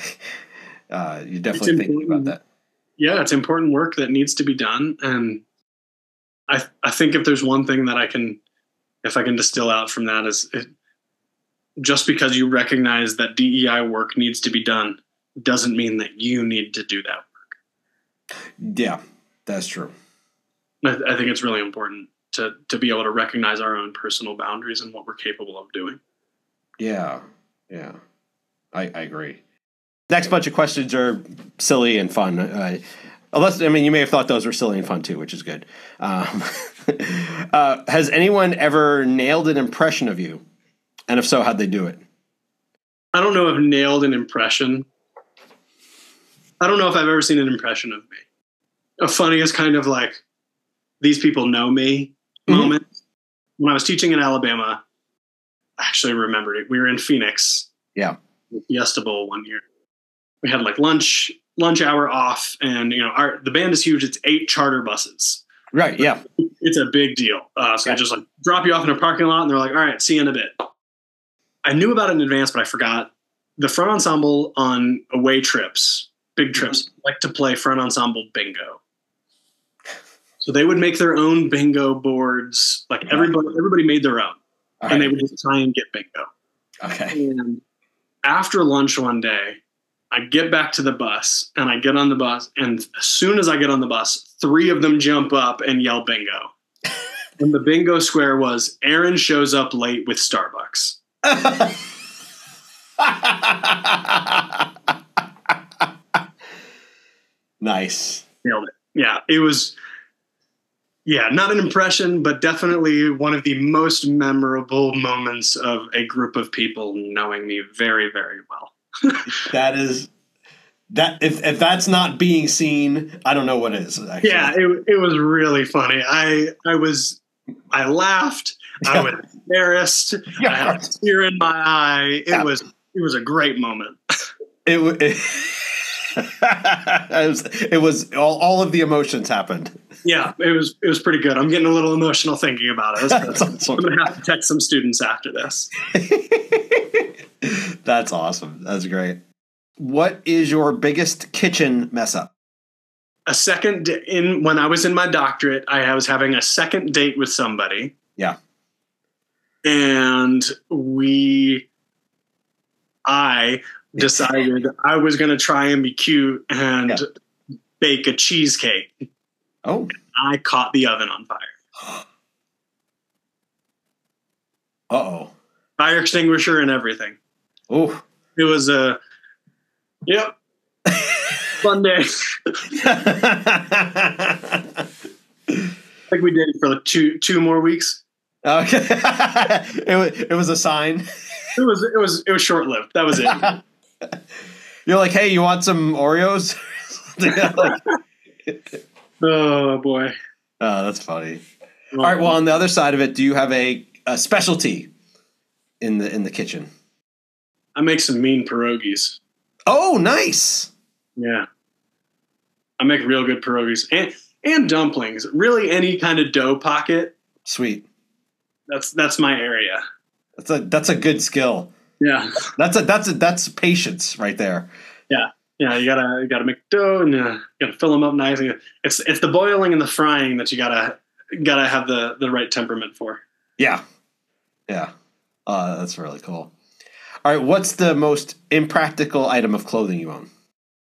S3: uh, you're definitely thinking about that.
S2: Yeah, it's important work that needs to be done, and I I think if there's one thing that I can, if I can distill out from that is. It, Just because you recognize that D E I work needs to be done doesn't mean that you need to do that work.
S3: Yeah, that's true.
S2: I, I think it's really important to to be able to recognize our own personal boundaries and what we're capable of doing.
S3: Yeah, yeah, I, I agree. Next bunch of questions are silly and fun. Uh, unless, I mean, you may have thought those were silly and fun too, which is good. Um, uh, has anyone ever nailed an impression of you? And if so, how'd they do it?
S2: I don't know if nailed an impression. I don't know if I've ever seen an impression of me. A funniest kind of like, these people know me mm-hmm. moment. When I was teaching in Alabama, I actually remembered it. We were in Phoenix.
S3: Yeah.
S2: Fiesta Bowl one year. We had like lunch, lunch hour off. And, you know, our the band is huge. It's eight charter buses.
S3: Right, yeah.
S2: It's a big deal. Uh, so yeah. I just like drop you off in a parking lot and they're like, all right, see you in a bit. I knew about it in advance, but I forgot the front ensemble on away trips, big trips, mm-hmm. like to play front ensemble bingo. So they would make their own bingo boards. Like yeah. everybody, everybody made their own, All and right. they would just try and get bingo.
S3: Okay.
S2: And after lunch one day, I get back to the bus, and I get on the bus, and as soon as I get on the bus, three of them jump up and yell bingo. And the bingo square was Aaron shows up late with Starbucks.
S3: Nice.
S2: Nailed it. Yeah, it was, yeah, not an impression, but definitely one of the most memorable moments of a group of people knowing me very, very well.
S3: That is, that if, if that's not being seen, I don't know what is. Actually.
S2: Yeah, it, it was really funny. I, I was, I laughed. I was embarrassed. Yeah. I had a tear in my eye. It yeah. was, it was a great moment.
S3: It, it it was, it was all, all of the emotions happened.
S2: Yeah, it was it was pretty good. I'm getting a little emotional thinking about it. That's awesome. I'm going to have to text some students after this.
S3: That's awesome. That's great. What is your biggest kitchen mess up?
S2: A second in when I was in my doctorate, I was having a second date with somebody.
S3: Yeah.
S2: And we I decided I was going to try and be cute and yeah. bake a cheesecake.
S3: Oh.
S2: I caught the oven on fire.
S3: Uh-oh.
S2: Fire extinguisher and everything.
S3: Oh.
S2: It was a, yep, fun day. I think we did it for like two two more weeks.
S3: Okay. it was it was a sign.
S2: It was it was it was short lived. That was it.
S3: You're like, hey, you want some Oreos?
S2: Oh boy.
S3: Oh, that's funny. All right. Well, on the other side of it, do you have a, a specialty in the in the kitchen?
S2: I make some mean pierogies.
S3: Oh, nice.
S2: Yeah. I make real good pierogies and and dumplings. Really, any kind of dough pocket.
S3: Sweet.
S2: That's that's my area.
S3: That's a that's a good skill.
S2: Yeah.
S3: That's a that's a that's patience right there.
S2: Yeah. Yeah, you gotta you gotta make dough and uh, you gotta fill them up nice. It's it's the boiling and the frying that you gotta gotta have the, the right temperament for.
S3: Yeah, yeah, uh, that's really cool. All right, what's the most impractical item of clothing you own?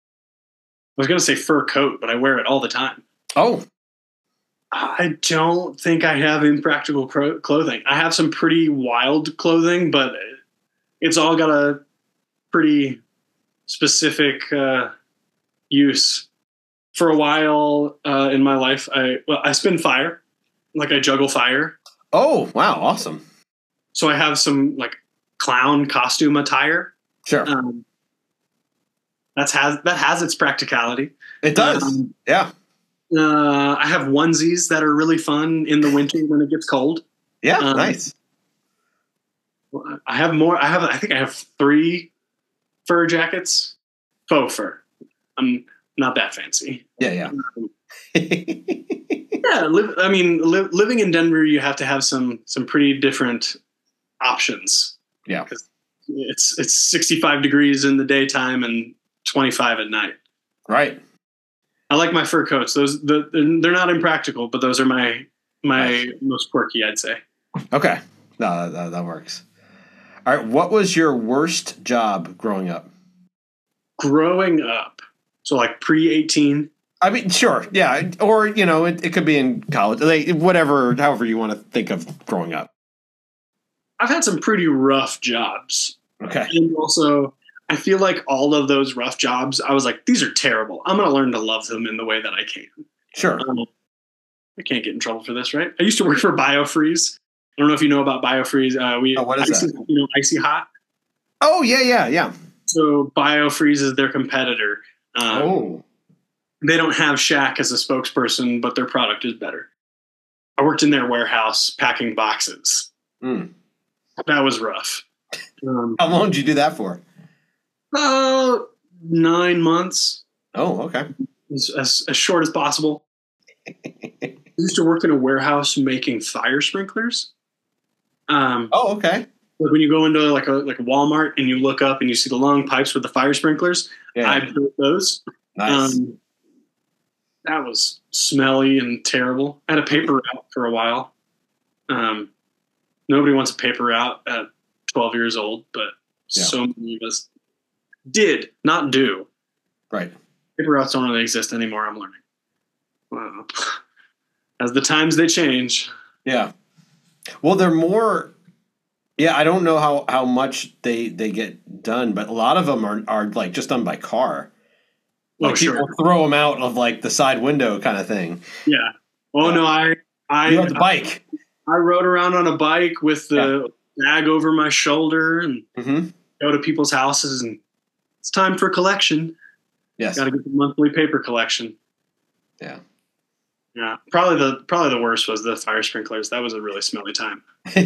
S2: I was gonna say fur coat, but I wear it all the time.
S3: Oh,
S2: I don't think I have impractical cro- clothing. I have some pretty wild clothing, but it's all got a pretty specific uh, use. For a while uh, in my life, I well, I spin fire, like I juggle fire.
S3: Oh, wow, awesome!
S2: So I have some like clown costume attire.
S3: Sure,
S2: um, that's has that has its practicality.
S3: It does, um, yeah.
S2: Uh, I have onesies that are really fun in the winter when it gets cold.
S3: Yeah,
S2: um,
S3: nice.
S2: I have more. I have. I think I have three fur jackets, faux fur. I'm not that fancy.
S3: Yeah, yeah.
S2: Um, yeah, live, I mean, li- living in Denver, you have to have some some pretty different options.
S3: Yeah,
S2: because it's it's sixty-five degrees in the daytime and twenty-five at night.
S3: Right.
S2: I like my fur coats. Those the, they're not impractical, but those are my my nice. most quirky, I'd say.
S3: Okay, no, that, that works. All right, what was your worst job growing up?
S2: Growing up, so like pre eighteen.
S3: I mean, sure, yeah, or you know, it, it could be in college, like, whatever, however you want to think of growing up.
S2: I've had some pretty rough jobs.
S3: Okay,
S2: and also, I feel like all of those rough jobs, I was like, these are terrible. I'm going to learn to love them in the way that I can.
S3: Sure.
S2: Um, I can't get in trouble for this, right? I used to work for BioFreeze. I don't know if you know about BioFreeze. Uh, we,
S3: oh, what is
S2: icy,
S3: that?
S2: You know, Icy Hot.
S3: Oh, yeah, yeah, yeah.
S2: So BioFreeze is their competitor. Um,
S3: oh.
S2: They don't have Shaq as a spokesperson, but their product is better. I worked in their warehouse packing boxes.
S3: Mm.
S2: That was rough. Um,
S3: How long did you do that for?
S2: Uh, nine months.
S3: Oh, okay.
S2: As, as, as short as possible. I used to work in a warehouse making fire sprinklers. Um,
S3: oh, okay.
S2: Like when you go into like a like a Walmart and you look up and you see the long pipes with the fire sprinklers.
S3: Yeah.
S2: I built those.
S3: Nice.
S2: Um, that was smelly and terrible. I had a paper route for a while. Um, nobody wants a paper route at twelve years old, but
S3: Yeah.
S2: so many of us did not do.
S3: Right.
S2: Paper routes don't really exist anymore. I'm learning. Wow. As the times they change.
S3: Yeah. Well, they're more. Yeah, I don't know how, how much they, they get done, but a lot of them are, are like just done by car. Like
S2: Oh, sure.
S3: people throw them out of like the side window kind of thing.
S2: Yeah. Oh
S3: Yeah.
S2: no, I I
S3: You have the bike.
S2: I, I rode around on a bike with the bag over my shoulder and
S3: Mm-hmm.
S2: go to people's houses, and it's time for collection.
S3: Yes.
S2: Got to get the monthly paper collection.
S3: Yeah.
S2: Yeah. Probably the probably the worst was the fire sprinklers. That was a really smelly time.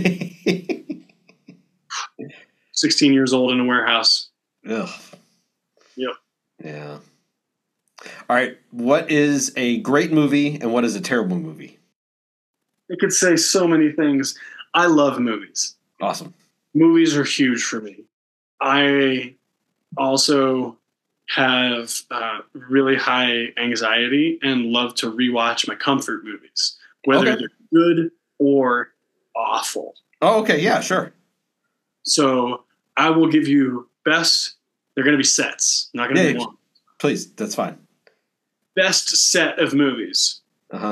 S2: sixteen years old in a warehouse.
S3: Ugh.
S2: Yep.
S3: Yeah. All right. What is a great movie and what is a terrible movie?
S2: I could say so many things. I love movies.
S3: Awesome.
S2: Movies are huge for me. I also have uh, really high anxiety and love to rewatch my comfort movies, whether
S3: Okay.
S2: they're good or awful.
S3: Oh, okay. Yeah, sure.
S2: So I will give you best. They're going to be sets, not going to
S3: Yeah,
S2: be
S3: yeah.
S2: one.
S3: Please. That's fine.
S2: Best set of movies.
S3: Uh-huh.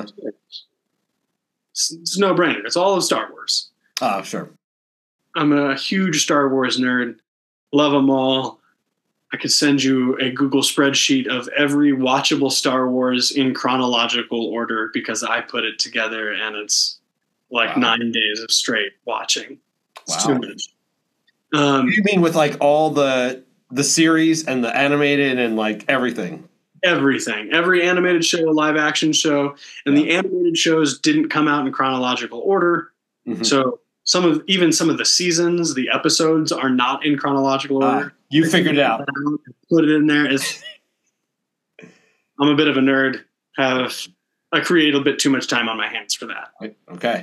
S2: It's, it's no brainer. It's all of Star Wars.
S3: Oh, sure.
S2: I'm a huge Star Wars nerd. Love them all. I could send you a Google spreadsheet of every watchable Star Wars in chronological order because I put it together, and it's like
S3: Wow.
S2: nine days of straight watching. It's
S3: Wow.
S2: too much. Um,
S3: You mean with like all the the series and the animated and like everything?
S2: everything. Every animated show, live action show, and
S3: Yeah.
S2: the animated shows didn't come out in chronological order.
S3: Mhm.
S2: So some of even some of the seasons, the episodes are not in chronological
S3: Ah,
S2: order.
S3: you figured it out.
S2: Put it in there. It's, I'm a bit of a nerd. Have I create a bit too much time on my hands for that.
S3: Okay.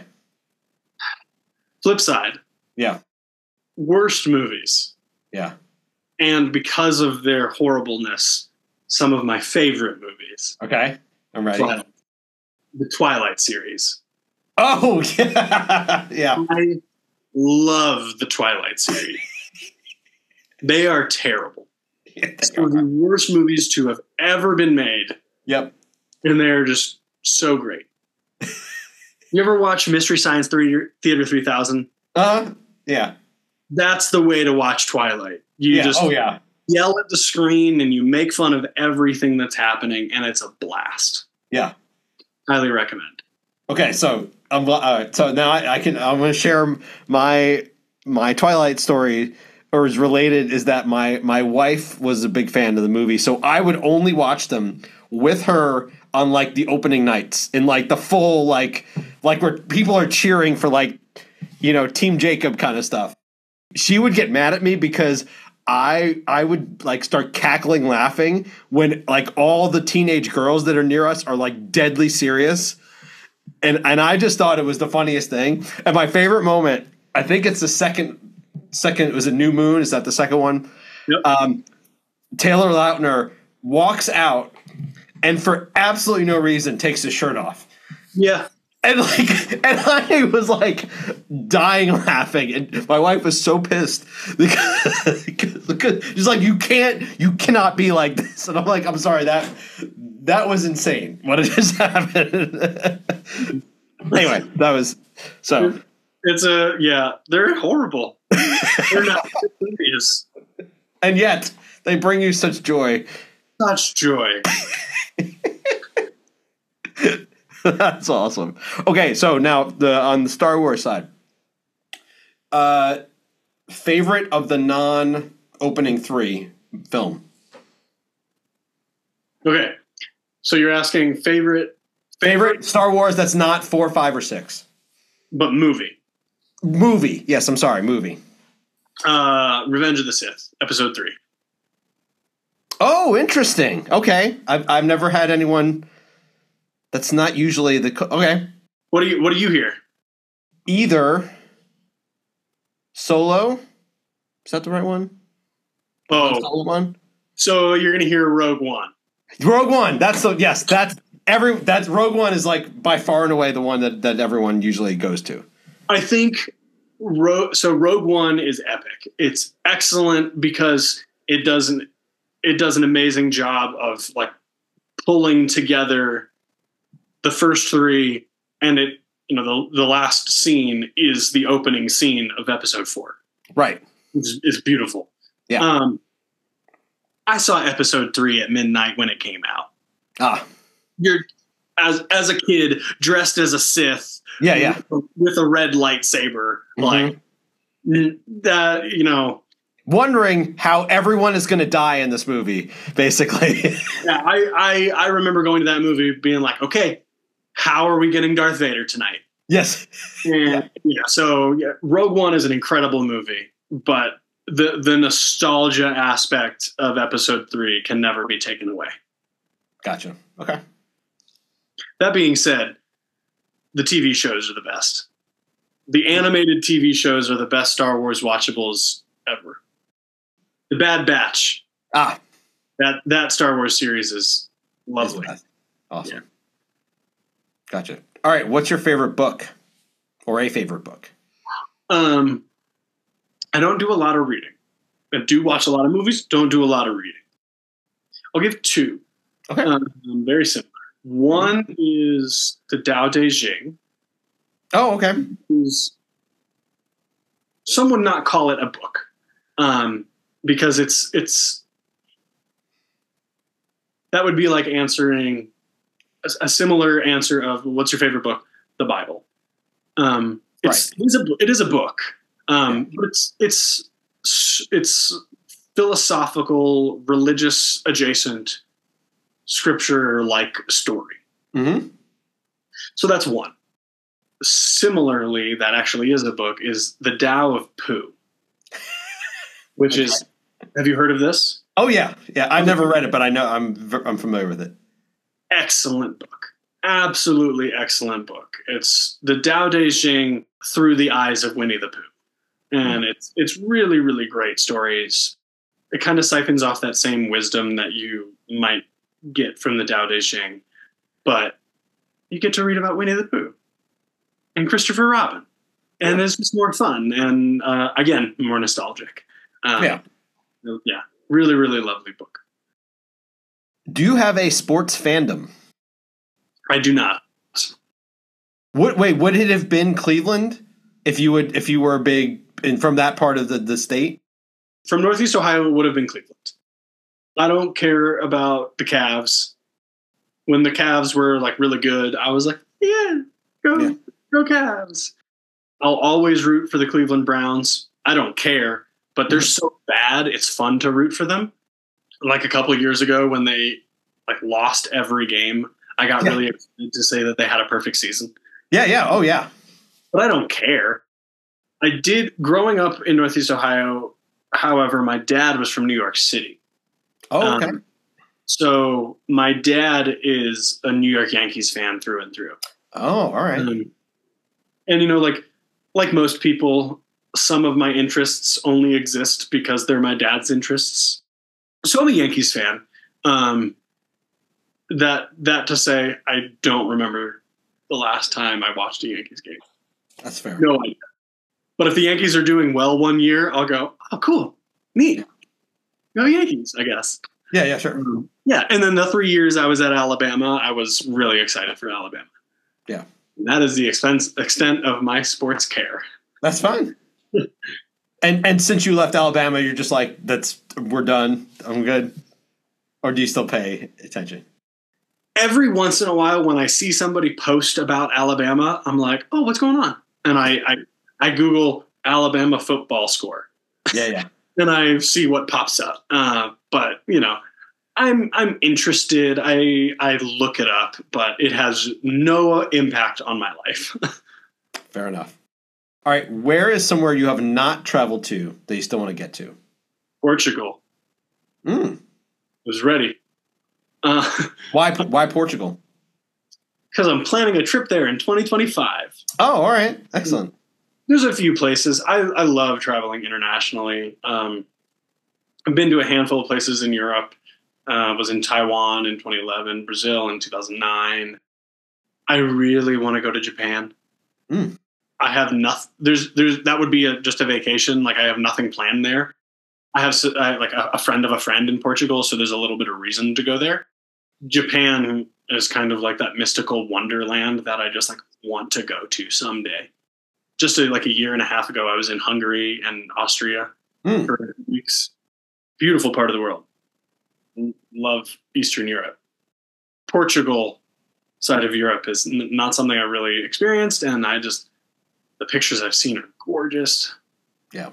S2: Flip side,
S3: Yeah.
S2: worst movies,
S3: Yeah.
S2: and because of their horribleness, some of my favorite movies.
S3: Okay. I'm ready.
S2: Twilight. The Twilight series.
S3: Oh, yeah. yeah.
S2: I love the Twilight series. They are terrible. Some of the worst movies to have ever been made,
S3: Yep.
S2: and they're just so great. You ever watch Mystery Science Theater three thousand?
S3: Uh, yeah.
S2: That's the way to watch Twilight. You
S3: Yeah.
S2: just
S3: Oh, yeah.
S2: yell at the screen and you make fun of everything that's happening, and it's a blast.
S3: Yeah.
S2: Highly recommend.
S3: Okay, so I'm uh, so now I, I can I'm going to share my my Twilight story, or is related. Is that my my wife was a big fan of the movie, so I would only watch them with her on like the opening nights in like the full like like where people are cheering for like you know Team Jacob kind of stuff. She would get mad at me because I I would like start cackling laughing when like all the teenage girls that are near us are like deadly serious. And and I just thought it was the funniest thing. And my favorite moment, I think it's the second second was it New Moon? Is that the second one?
S2: Yep.
S3: Um, Taylor Lautner walks out and for absolutely no reason takes his shirt off.
S2: Yeah.
S3: And like, and I was like dying laughing, and my wife was so pissed because, because she's like, "You can't, you cannot be like this." And I'm like, "I'm sorry that that was insane. What just happened?" Anyway, that was so.
S2: It's a yeah. They're horrible. They're not serious.
S3: And yet they bring you such joy.
S2: Such joy.
S3: That's awesome. Okay, so now the on the Star Wars side, uh, favorite of the non-opening three film.
S2: Okay, so you're asking favorite,
S3: Favorite Star Wars that's not four, five, or six.
S2: but movie.
S3: Movie. Yes, I'm sorry, movie.
S2: Uh, Revenge of the Sith, Episode Three.
S3: Oh, interesting. Okay, I've I've never had anyone. That's not usually the co- okay.
S2: What do you What do you hear?
S3: Either Solo. Is that the right one?
S2: Oh,
S3: Solo one.
S2: so you're gonna hear Rogue One.
S3: Rogue One. That's the yes. That's every. That's Rogue One is like by far and away the one that, that everyone usually goes to.
S2: I think Ro- so. Rogue One is epic. It's excellent because it doesn't. It does an amazing job of like pulling together the first three, and it you know the the last scene is the opening scene of Episode Four.
S3: Right.
S2: It's, it's beautiful.
S3: Yeah.
S2: Um, I saw Episode Three at midnight when it came out.
S3: Ah.
S2: You're as as a kid dressed as a Sith.
S3: Yeah. Yeah.
S2: With, with a red lightsaber,
S3: Mhm.
S2: like that. You know.
S3: Wondering how everyone is going to die in this movie, basically.
S2: Yeah, I, I I remember going to that movie being like, okay, how are we getting Darth Vader tonight?
S3: Yes.
S2: And yeah, yeah so yeah, Rogue One is an incredible movie, but the the nostalgia aspect of Episode Three can never be taken away.
S3: Gotcha. Okay.
S2: That being said, the T V shows are the best. The animated T V shows are the best Star Wars watchables ever. The Bad Batch.
S3: Ah.
S2: That that Star Wars series is lovely.
S3: Awesome.
S2: Yeah.
S3: Gotcha. All right. What's your favorite book or a favorite book?
S2: Um, I don't do a lot of reading. I do watch a lot of movies. Don't do a lot of reading. I'll give two.
S3: Okay.
S2: Um, very similar. One is the Tao Te Ching.
S3: Oh, okay.
S2: Who's some would not call it a book, um, because it's it's that would be like answering a, a similar answer of what's your favorite book? The Bible. Um, it's
S3: Right.
S2: it is a it is a book, um, but it's it's it's philosophical, religious adjacent scripture like story.
S3: Mm-hmm.
S2: So that's one. Similarly, that actually is a book, is The Tao of Pooh, which
S3: Okay.
S2: is, have you heard of this?
S3: Oh yeah, yeah. I've never read it, but I know I'm v- I'm familiar with it.
S2: Excellent book. Absolutely excellent book. It's the Tao Te Ching through the eyes of Winnie the Pooh. And it's it's really, really great stories. It kind of siphons off that same wisdom that you might get from the Tao Te Ching, but you get to read about Winnie the Pooh and Christopher Robin. And it's just more fun and, uh, again, more nostalgic. Um,
S3: Yeah.
S2: Yeah. Really, really lovely book.
S3: Do you have a sports fandom?
S2: I do not.
S3: What? Wait, would it have been Cleveland if you would if you were a big in from that part of the, the state?
S2: From Northeast Ohio, it would have been Cleveland. I don't care about the Cavs. When the Cavs were like really good, I was like, yeah, go,
S3: Yeah.
S2: go Cavs. I'll always root for the Cleveland Browns. I don't care, but they're so bad, it's fun to root for them. Like a couple of years ago when they like lost every game, I got
S3: Yeah.
S2: really excited to say that they had a perfect season.
S3: Yeah, yeah. Oh yeah.
S2: But I don't care. I did growing up in Northeast Ohio. However, my dad was from New York City.
S3: Oh, okay.
S2: Um, so my dad is a New York Yankees fan through and through.
S3: Oh, all right.
S2: Um, and you know, like like most people, some of my interests only exist because they're my dad's interests. So I'm a Yankees fan. Um, that that to say, I don't remember the last time I watched a Yankees game.
S3: That's fair.
S2: No idea. But if the Yankees are doing well one year, I'll go, oh, cool, neat. Go Yankees, I guess.
S3: Yeah, yeah, sure.
S2: Um, yeah, and then the three years I was at Alabama, I was really excited for Alabama.
S3: Yeah.
S2: And that is the expense, extent of my sports care.
S3: That's fine. and and since you left Alabama, you're just like, that's we're done. I'm good. Or do you still pay attention?
S2: Every once in a while when I see somebody post about Alabama, I'm like, oh, what's going on? And I I, I Google Alabama football score.
S3: Yeah, yeah.
S2: And I see what pops up. Uh, but, you know, I'm I'm interested. I I look it up, but it has no impact on my life.
S3: Fair enough. All right. Where is somewhere you have not traveled to that you still want to get to?
S2: Portugal.
S3: Mm.
S2: Was ready. Uh,
S3: Why why Portugal?
S2: because I'm planning a trip there in twenty twenty-five.
S3: Oh, all right. Excellent.
S2: there's a few places. I, I love traveling internationally. Um, I've been to a handful of places in Europe. Uh, was in Taiwan in twenty eleven, Brazil in two thousand nine. I really want to go to Japan.
S3: Mm.
S2: I have nothing. There's, there's, that would be a, just a vacation. Like I have nothing planned there. I have I, like a, a friend of a friend in Portugal. So there's a little bit of reason to go there. Japan is kind of like that mystical wonderland that I just like want to go to someday. Just a, like a year and a half ago, I was in Hungary and Austria mm. for weeks. Beautiful part of the world. Love Eastern Europe. Portugal side of Europe is n- not something I really experienced, and I just the pictures I've seen are gorgeous.
S3: Yeah,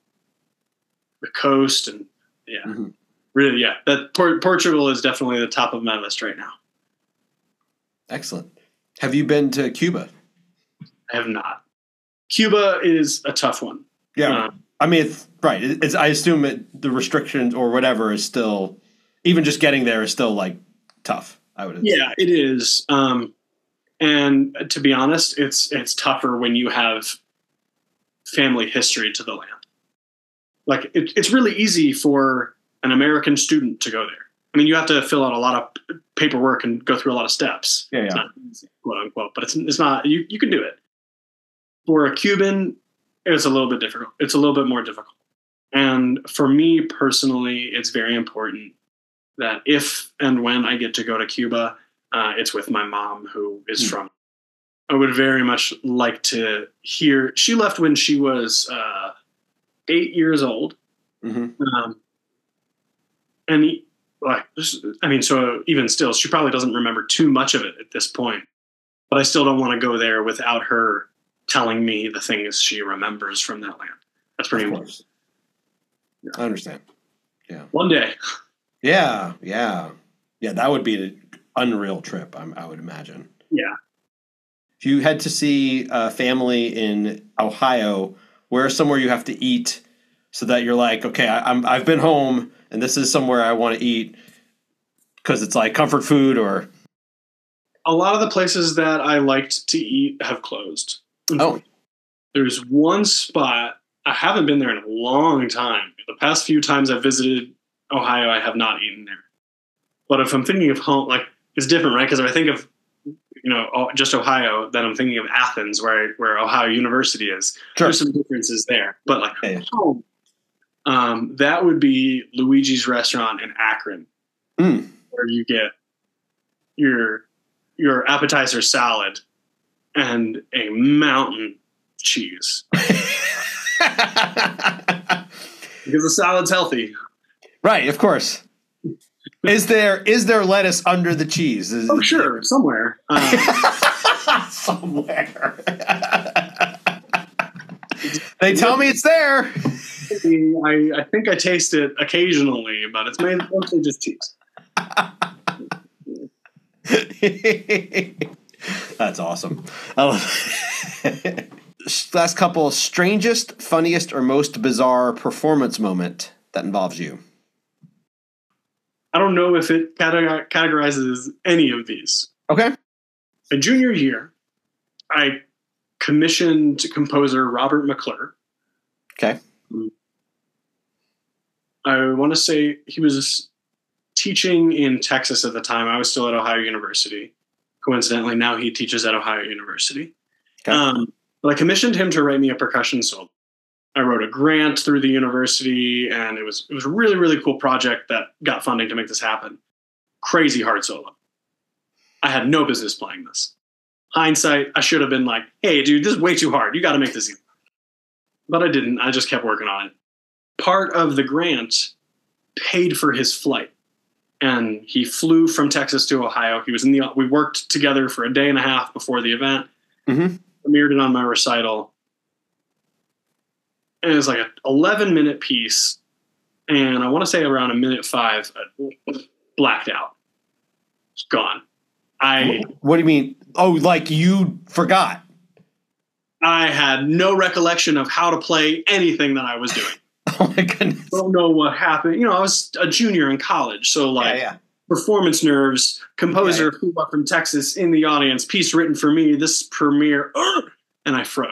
S2: the coast and yeah,
S3: mm-hmm.
S2: really yeah. That Por- Portugal is definitely the top of my list right now.
S3: Excellent. Have you been to Cuba?
S2: I have not. Cuba is a tough one.
S3: Yeah, um, I mean, it's, right. It's I assume it, the restrictions or whatever is still. Even just getting there is still like tough. I would.
S2: Yeah, it is. Um, and to be honest, it's it's tougher when you have family history to the land. Like it, it's really easy for an American student to go there. I mean, you have to fill out a lot of paperwork and go through a lot of steps.
S3: Yeah, yeah.
S2: It's not easy, quote unquote, but it's it's not. You you can do it. For a Cuban, it's a little bit difficult. It's a little bit more difficult. And for me personally, it's very important that if and when I get to go to Cuba, uh, it's with my mom, who is mm. from. I would very much like to hear. She left when she was uh, eight years old,
S3: mm-hmm.
S2: um, and he, like, I mean, so even still, she probably doesn't remember too much of it at this point. But I still don't want to go there without her telling me the things she remembers from that land. That's pretty important.
S3: Yeah. I understand. Yeah.
S2: One day.
S3: Yeah, yeah, yeah. That would be an unreal trip. I'm, I would imagine.
S2: Yeah.
S3: If you had to see a family in Ohio, where's somewhere you have to eat so that you're like, okay, I, I'm I've been home and this is somewhere I want to eat because it's like comfort food or.
S2: A lot of the places that I liked to eat have closed.
S3: Oh.
S2: There's one spot. I haven't been there in a long time. The past few times I've visited Ohio, I have not eaten there. But if I'm thinking of home, like it's different, right? Because if I think of, you know, just Ohio, then I'm thinking of Athens, where where Ohio University is.
S3: Sure.
S2: There's some differences there, but like
S3: yeah.
S2: home, um, that would be Luigi's Restaurant in Akron,
S3: mm.
S2: where you get your your appetizer salad and a mountain cheese because the salad's healthy.
S3: Right, of course. Is there is there lettuce under the cheese? Is,
S2: oh, sure, somewhere. Um,
S3: somewhere. They tell me it's there.
S2: I, I think I taste it occasionally, but it's made mostly just cheese.
S3: That's awesome. I love it. Last couple, strangest, funniest, or most bizarre performance moment that involves you.
S2: I don't know if it categorizes any of these.
S3: Okay.
S2: My junior year, I commissioned composer Robert McClure.
S3: Okay.
S2: I want to say he was teaching in Texas at the time. I was still at Ohio University. Coincidentally, now he teaches at Ohio University.
S3: Okay.
S2: Um, but I commissioned him to write me a percussion solo. I wrote a grant through the university, and it was it was a really, really cool project that got funding to make this happen. Crazy hard solo. I had no business playing this. Hindsight, I should have been like, hey, dude, this is way too hard. You got to make this easy. But I didn't. I just kept working on it. Part of the grant paid for his flight. And he flew from Texas to Ohio. He was in the. We worked together for a day and a half before the event.
S3: Mm-hmm.
S2: Premiered it on my recital. And it was like an eleven minute piece. And I want to say around a minute five, I blacked out. It's gone. I.
S3: What do you mean? Oh, like you forgot?
S2: I had no recollection of how to play anything that I was doing.
S3: Oh my goodness.
S2: Don't know what happened. You know, I was a junior in college. So like
S3: yeah, yeah.
S2: performance nerves, composer yeah, yeah. from Texas in the audience, piece written for me, this premiere, uh, and I froze.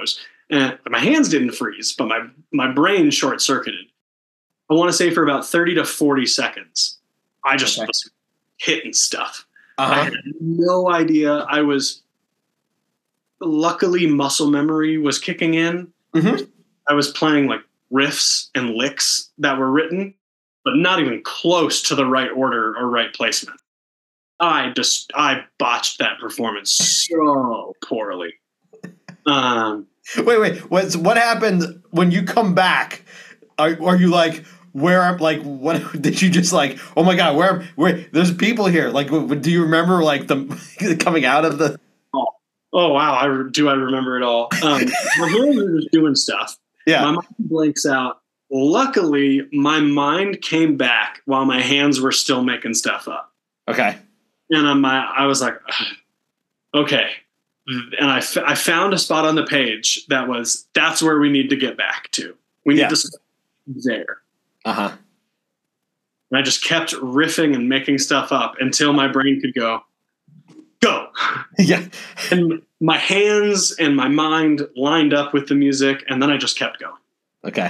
S2: and my hands didn't freeze, but my my brain short circuited. I want to say for about thirty to forty seconds, I just
S3: Okay.
S2: was hitting stuff.
S3: Uh-huh.
S2: I had no idea. I was luckily muscle memory was kicking in.
S3: Mm-hmm.
S2: I was playing like riffs and licks that were written, but not even close to the right order or right placement. I just I botched that performance so poorly. Um,
S3: Wait, wait. What's what happened when you come back? Are, are you like where? I'm like, what did you just like? Oh my god, where? Where? There's people here. Like, w- do you remember like the coming out of the?
S2: oh, oh wow! I re- do I remember it all? Um, my hands were just doing stuff.
S3: Yeah.
S2: My mind blanks out. Luckily, my mind came back while my hands were still making stuff up.
S3: Okay.
S2: And on my, I was like, okay. And I, f- I found a spot on the page that was, that's where we need to get back to. We need
S3: Yeah.
S2: to start there.
S3: Uh huh.
S2: And I just kept riffing and making stuff up until my brain could go, go.
S3: Yeah.
S2: And my hands and my mind lined up with the music. And then I just kept going.
S3: Okay.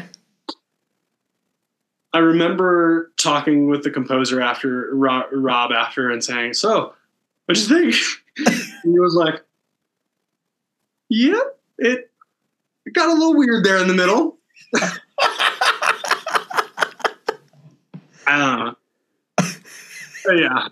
S2: I remember talking with the composer after, Rob after, and saying, so, what'd you think? And he was like, yeah, it, it got a little weird there in the middle. I don't know. But yeah.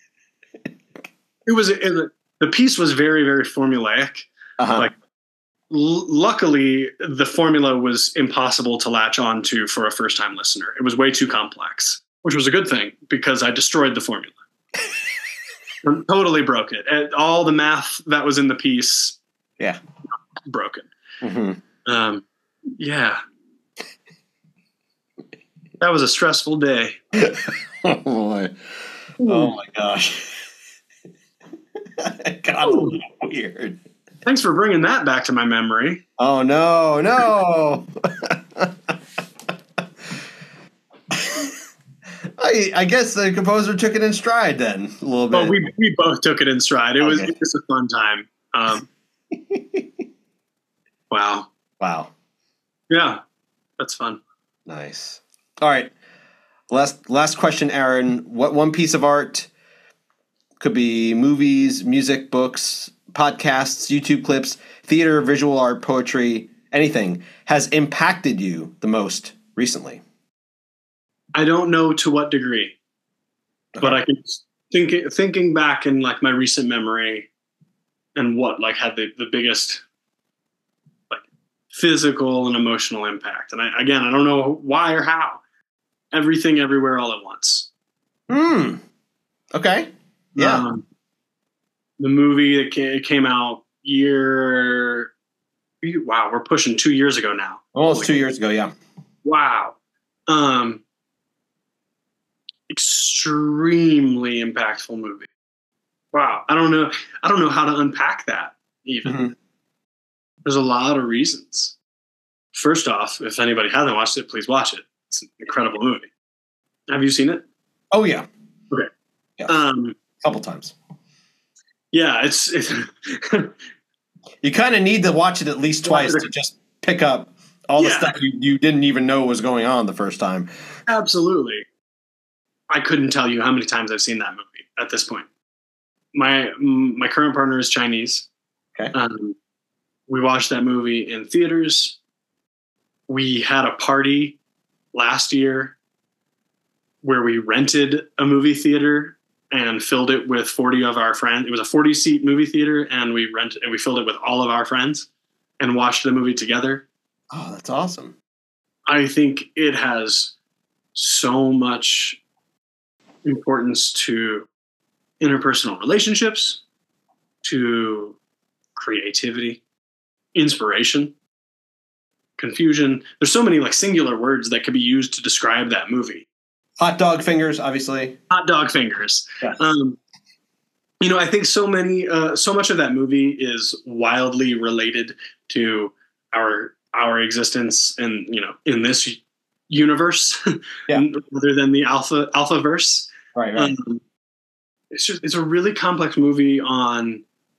S2: It was, it, the piece was very, very formulaic.
S3: Uh-huh.
S2: Like, l- luckily, the formula was impossible to latch on to for a first-time listener. It was way too complex, which was a good thing because I destroyed the formula. I totally broke it. And all the math that was in the piece,
S3: Yeah.
S2: broken.
S3: Mm-hmm.
S2: Um, yeah. That was a stressful day.
S3: Oh boy. Oh my gosh. It got a little weird.
S2: Thanks for bringing that back to my memory.
S3: Oh no, no. I I guess the composer took it in stride then a little bit.
S2: But we we both took it in stride. It was
S3: Okay.
S2: it was a fun time. Um, wow.
S3: Wow.
S2: Yeah, that's fun.
S3: Nice. All right. Last last question, Aaron. What one piece of art, could be movies, music, books, podcasts, YouTube clips, theater, visual art, poetry, anything, has impacted you the most recently?
S2: I don't know to what degree, but I can think thinking back in like my recent memory and what like had the, the biggest like physical and emotional impact. And I, again, I don't know why or how. Everything, everywhere, all at once.
S3: Hmm. Okay. Yeah.
S2: Um, the movie that ca- came out year. Wow, we're pushing two years ago now.
S3: Almost two years ago. Yeah.
S2: Wow. Um, extremely impactful movie. Wow. I don't know. I don't know how to unpack that even.
S3: Mhm.
S2: There's a lot of reasons. First off, if anybody hasn't watched it, please watch it. It's an incredible movie. Have you seen it?
S3: Oh yeah.
S2: Okay.
S3: Yeah.
S2: Um,
S3: A couple times.
S2: yeah, it's, it's
S3: You kind of need to watch it at least twice to just pick up all the
S2: Yeah.
S3: stuff you, you didn't even know was going on the first time.
S2: absolutely. I couldn't tell you how many times I've seen that movie at this point. My my current partner is Chinese.
S3: Okay.
S2: Um, we watched that movie in theaters. We had a party last year where we rented a movie theater and filled it with forty of our friends. It was a forty seat movie theater, and we rented and we filled it with all of our friends and watched the movie together.
S3: Oh, that's awesome.
S2: I think it has so much importance to interpersonal relationships, to creativity, inspiration, confusion. There's so many like singular words that could be used to describe that movie.
S3: Hot dog fingers, obviously.
S2: Hot dog fingers.
S3: Yeah.
S2: Um, you know, I think so many, uh, so much of that movie is wildly related to our our existence, and you know, in this universe,
S3: Yeah.
S2: rather than the alpha alpha verse.
S3: Right, right.
S2: Um, it's just it's a really complex movie on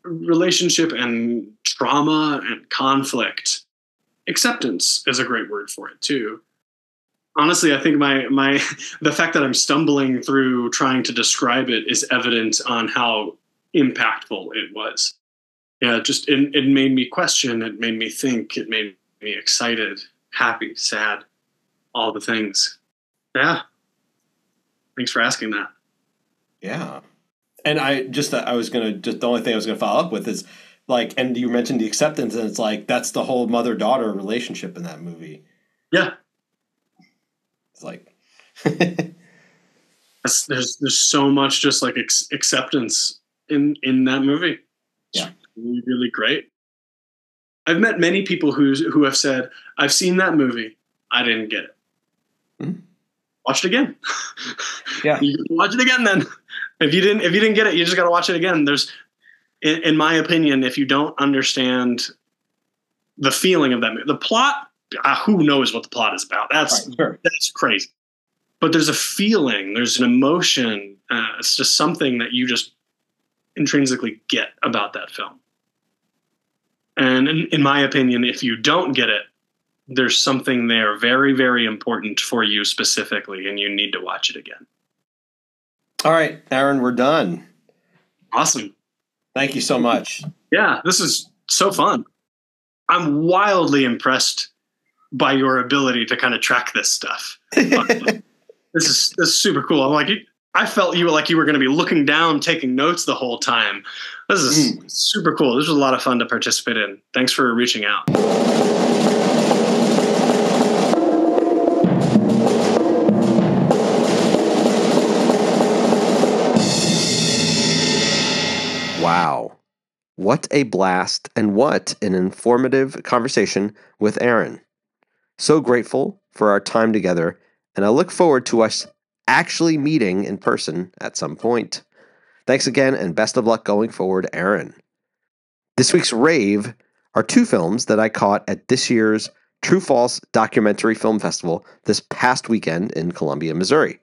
S2: relationship and trauma and conflict. Acceptance is a great word for it too. Honestly, I think my my the fact that I'm stumbling through trying to describe it is evident on how impactful it was. Yeah, just it, it made me question, it made me think, it made me excited, happy, sad, all the things. Yeah. Thanks for asking that.
S3: Yeah. And I just, I was going to, just the only thing I was going to follow up with is like, and you mentioned the acceptance, and it's like, that's the whole mother-daughter relationship in that movie.
S2: Yeah.
S3: It's like,
S2: there's, there's so much just like ex- acceptance in, in that movie.
S3: Yeah.
S2: It's really, really great. I've met many people who, who have said, I've seen that movie. I didn't get it. Mm-hmm. Watch it again.
S3: Yeah.
S2: You can watch it again then. If you didn't if you didn't get it, you just got to watch it again. There's in, in my opinion, if you don't understand the feeling of that movie, the plot, uh, who knows what the plot is about? That's
S3: right, sure.
S2: That's crazy. But there's a feeling, there's an emotion, uh, it's just something that you just intrinsically get about that film. And in, in my opinion, if you don't get it, there's something there very, very important for you specifically, and you need to watch it again.
S3: All right, Aaron, we're done.
S2: Awesome.
S3: Thank you so much.
S2: Yeah, this is so fun. I'm wildly impressed by your ability to kind of track this stuff. this is this is super cool. I'm like, I felt you were like you were going to be looking down, taking notes the whole time. This is mm. super cool. This was a lot of fun to participate in. Thanks for reaching out.
S1: Wow. What a blast, and what an informative conversation with Aaron. So grateful for our time together, and I look forward to us actually meeting in person at some point. Thanks again, and best of luck going forward, Aaron. This week's rave are two films that I caught at this year's True False Documentary Film Festival this past weekend in Columbia, Missouri.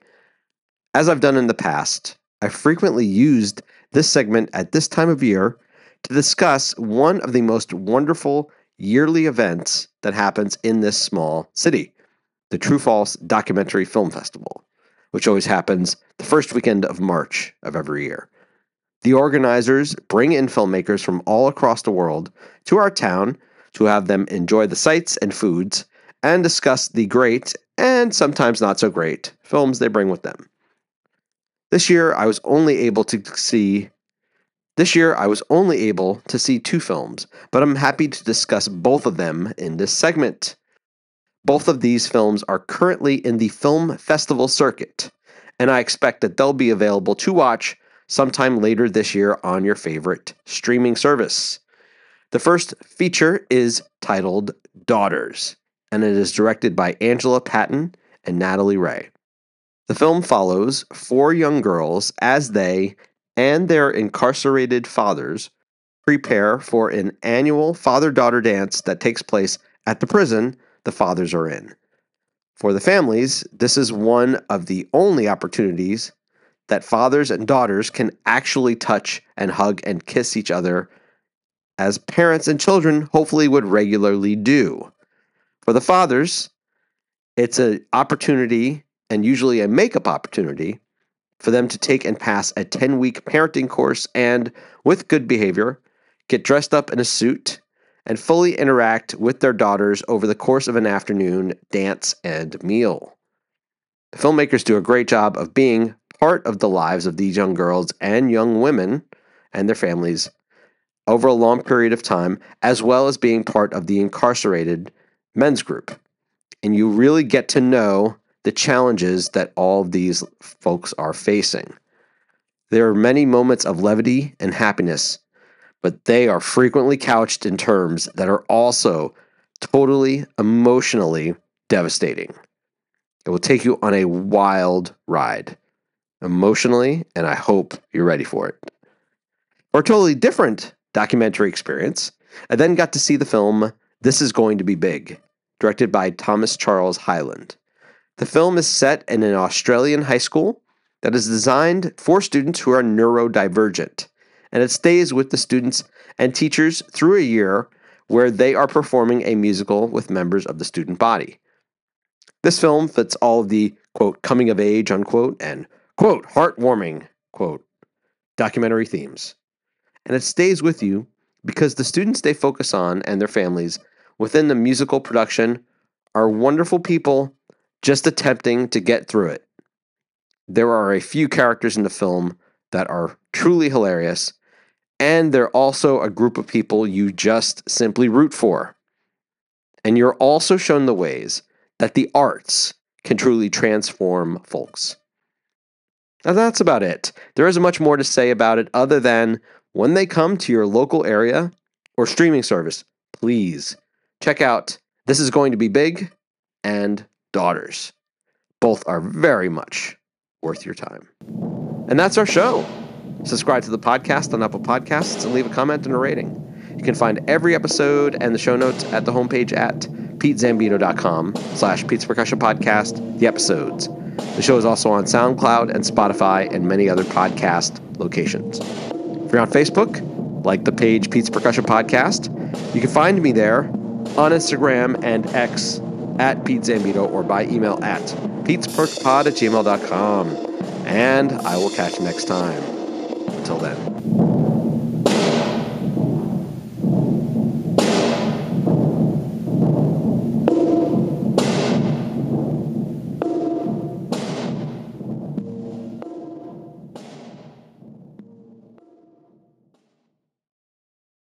S1: As I've done in the past, I frequently used this segment at this time of year to discuss one of the most wonderful yearly events that happens in this small city, the True False Documentary Film Festival, which always happens the first weekend of March of every year. The organizers bring in filmmakers from all across the world to our town to have them enjoy the sights and foods and discuss the great and sometimes not so great films they bring with them. This year, I was only able to see This year, I was only able to see two films, but I'm happy to discuss both of them in this segment. Both of these films are currently in the film festival circuit, and I expect that they'll be available to watch sometime later this year on your favorite streaming service. The first feature is titled Daughters, and it is directed by Angela Patton and Natalie Ray. The film follows four young girls as they and their incarcerated fathers prepare for an annual father-daughter dance that takes place at the prison the fathers are in. For the families, this is one of the only opportunities that fathers and daughters can actually touch and hug and kiss each other, as parents and children hopefully would regularly do. For the fathers, it's an opportunity, and usually a makeup opportunity, for them to take and pass a ten-week parenting course and, with good behavior, get dressed up in a suit and fully interact with their daughters over the course of an afternoon, dance, and meal. The filmmakers do a great job of being part of the lives of these young girls and young women and their families over a long period of time, as well as being part of the incarcerated men's group. And you really get to know the challenges that all of these folks are facing. There are many moments of levity and happiness, but they are frequently couched in terms that are also totally emotionally devastating. It will take you on a wild ride, emotionally, and I hope you're ready for it. For a totally different documentary experience, I then got to see the film This Is Going to Be Big, directed by Thomas Charles Hyland. The film is set in an Australian high school that is designed for students who are neurodivergent, and it stays with the students and teachers through a year where they are performing a musical with members of the student body. This film fits all of the, quote, coming of age, unquote, and, quote, heartwarming, quote, documentary themes. And it stays with you because the students they focus on and their families within the musical production are wonderful people just attempting to get through it. There are a few characters in the film that are truly hilarious, and they're also a group of people you just simply root for. And you're also shown the ways that the arts can truly transform folks. Now that's about it. There isn't much more to say about it other than when they come to your local area or streaming service, please check out This Is Going to Be Big and Daughters. Both are very much worth your time. And that's our show. Subscribe to the podcast on Apple Podcasts and leave a comment and a rating. You can find every episode and the show notes at the homepage at petezambito.com slash Pete's Percussion Podcast, the episodes. The show is also on SoundCloud and Spotify and many other podcast locations. If you're on Facebook, like the page Pete's Percussion Podcast, you can find me there on Instagram and X at Pete Zambito or by email at petesperkpod at gmail dot com. And I will catch you next time. Until then.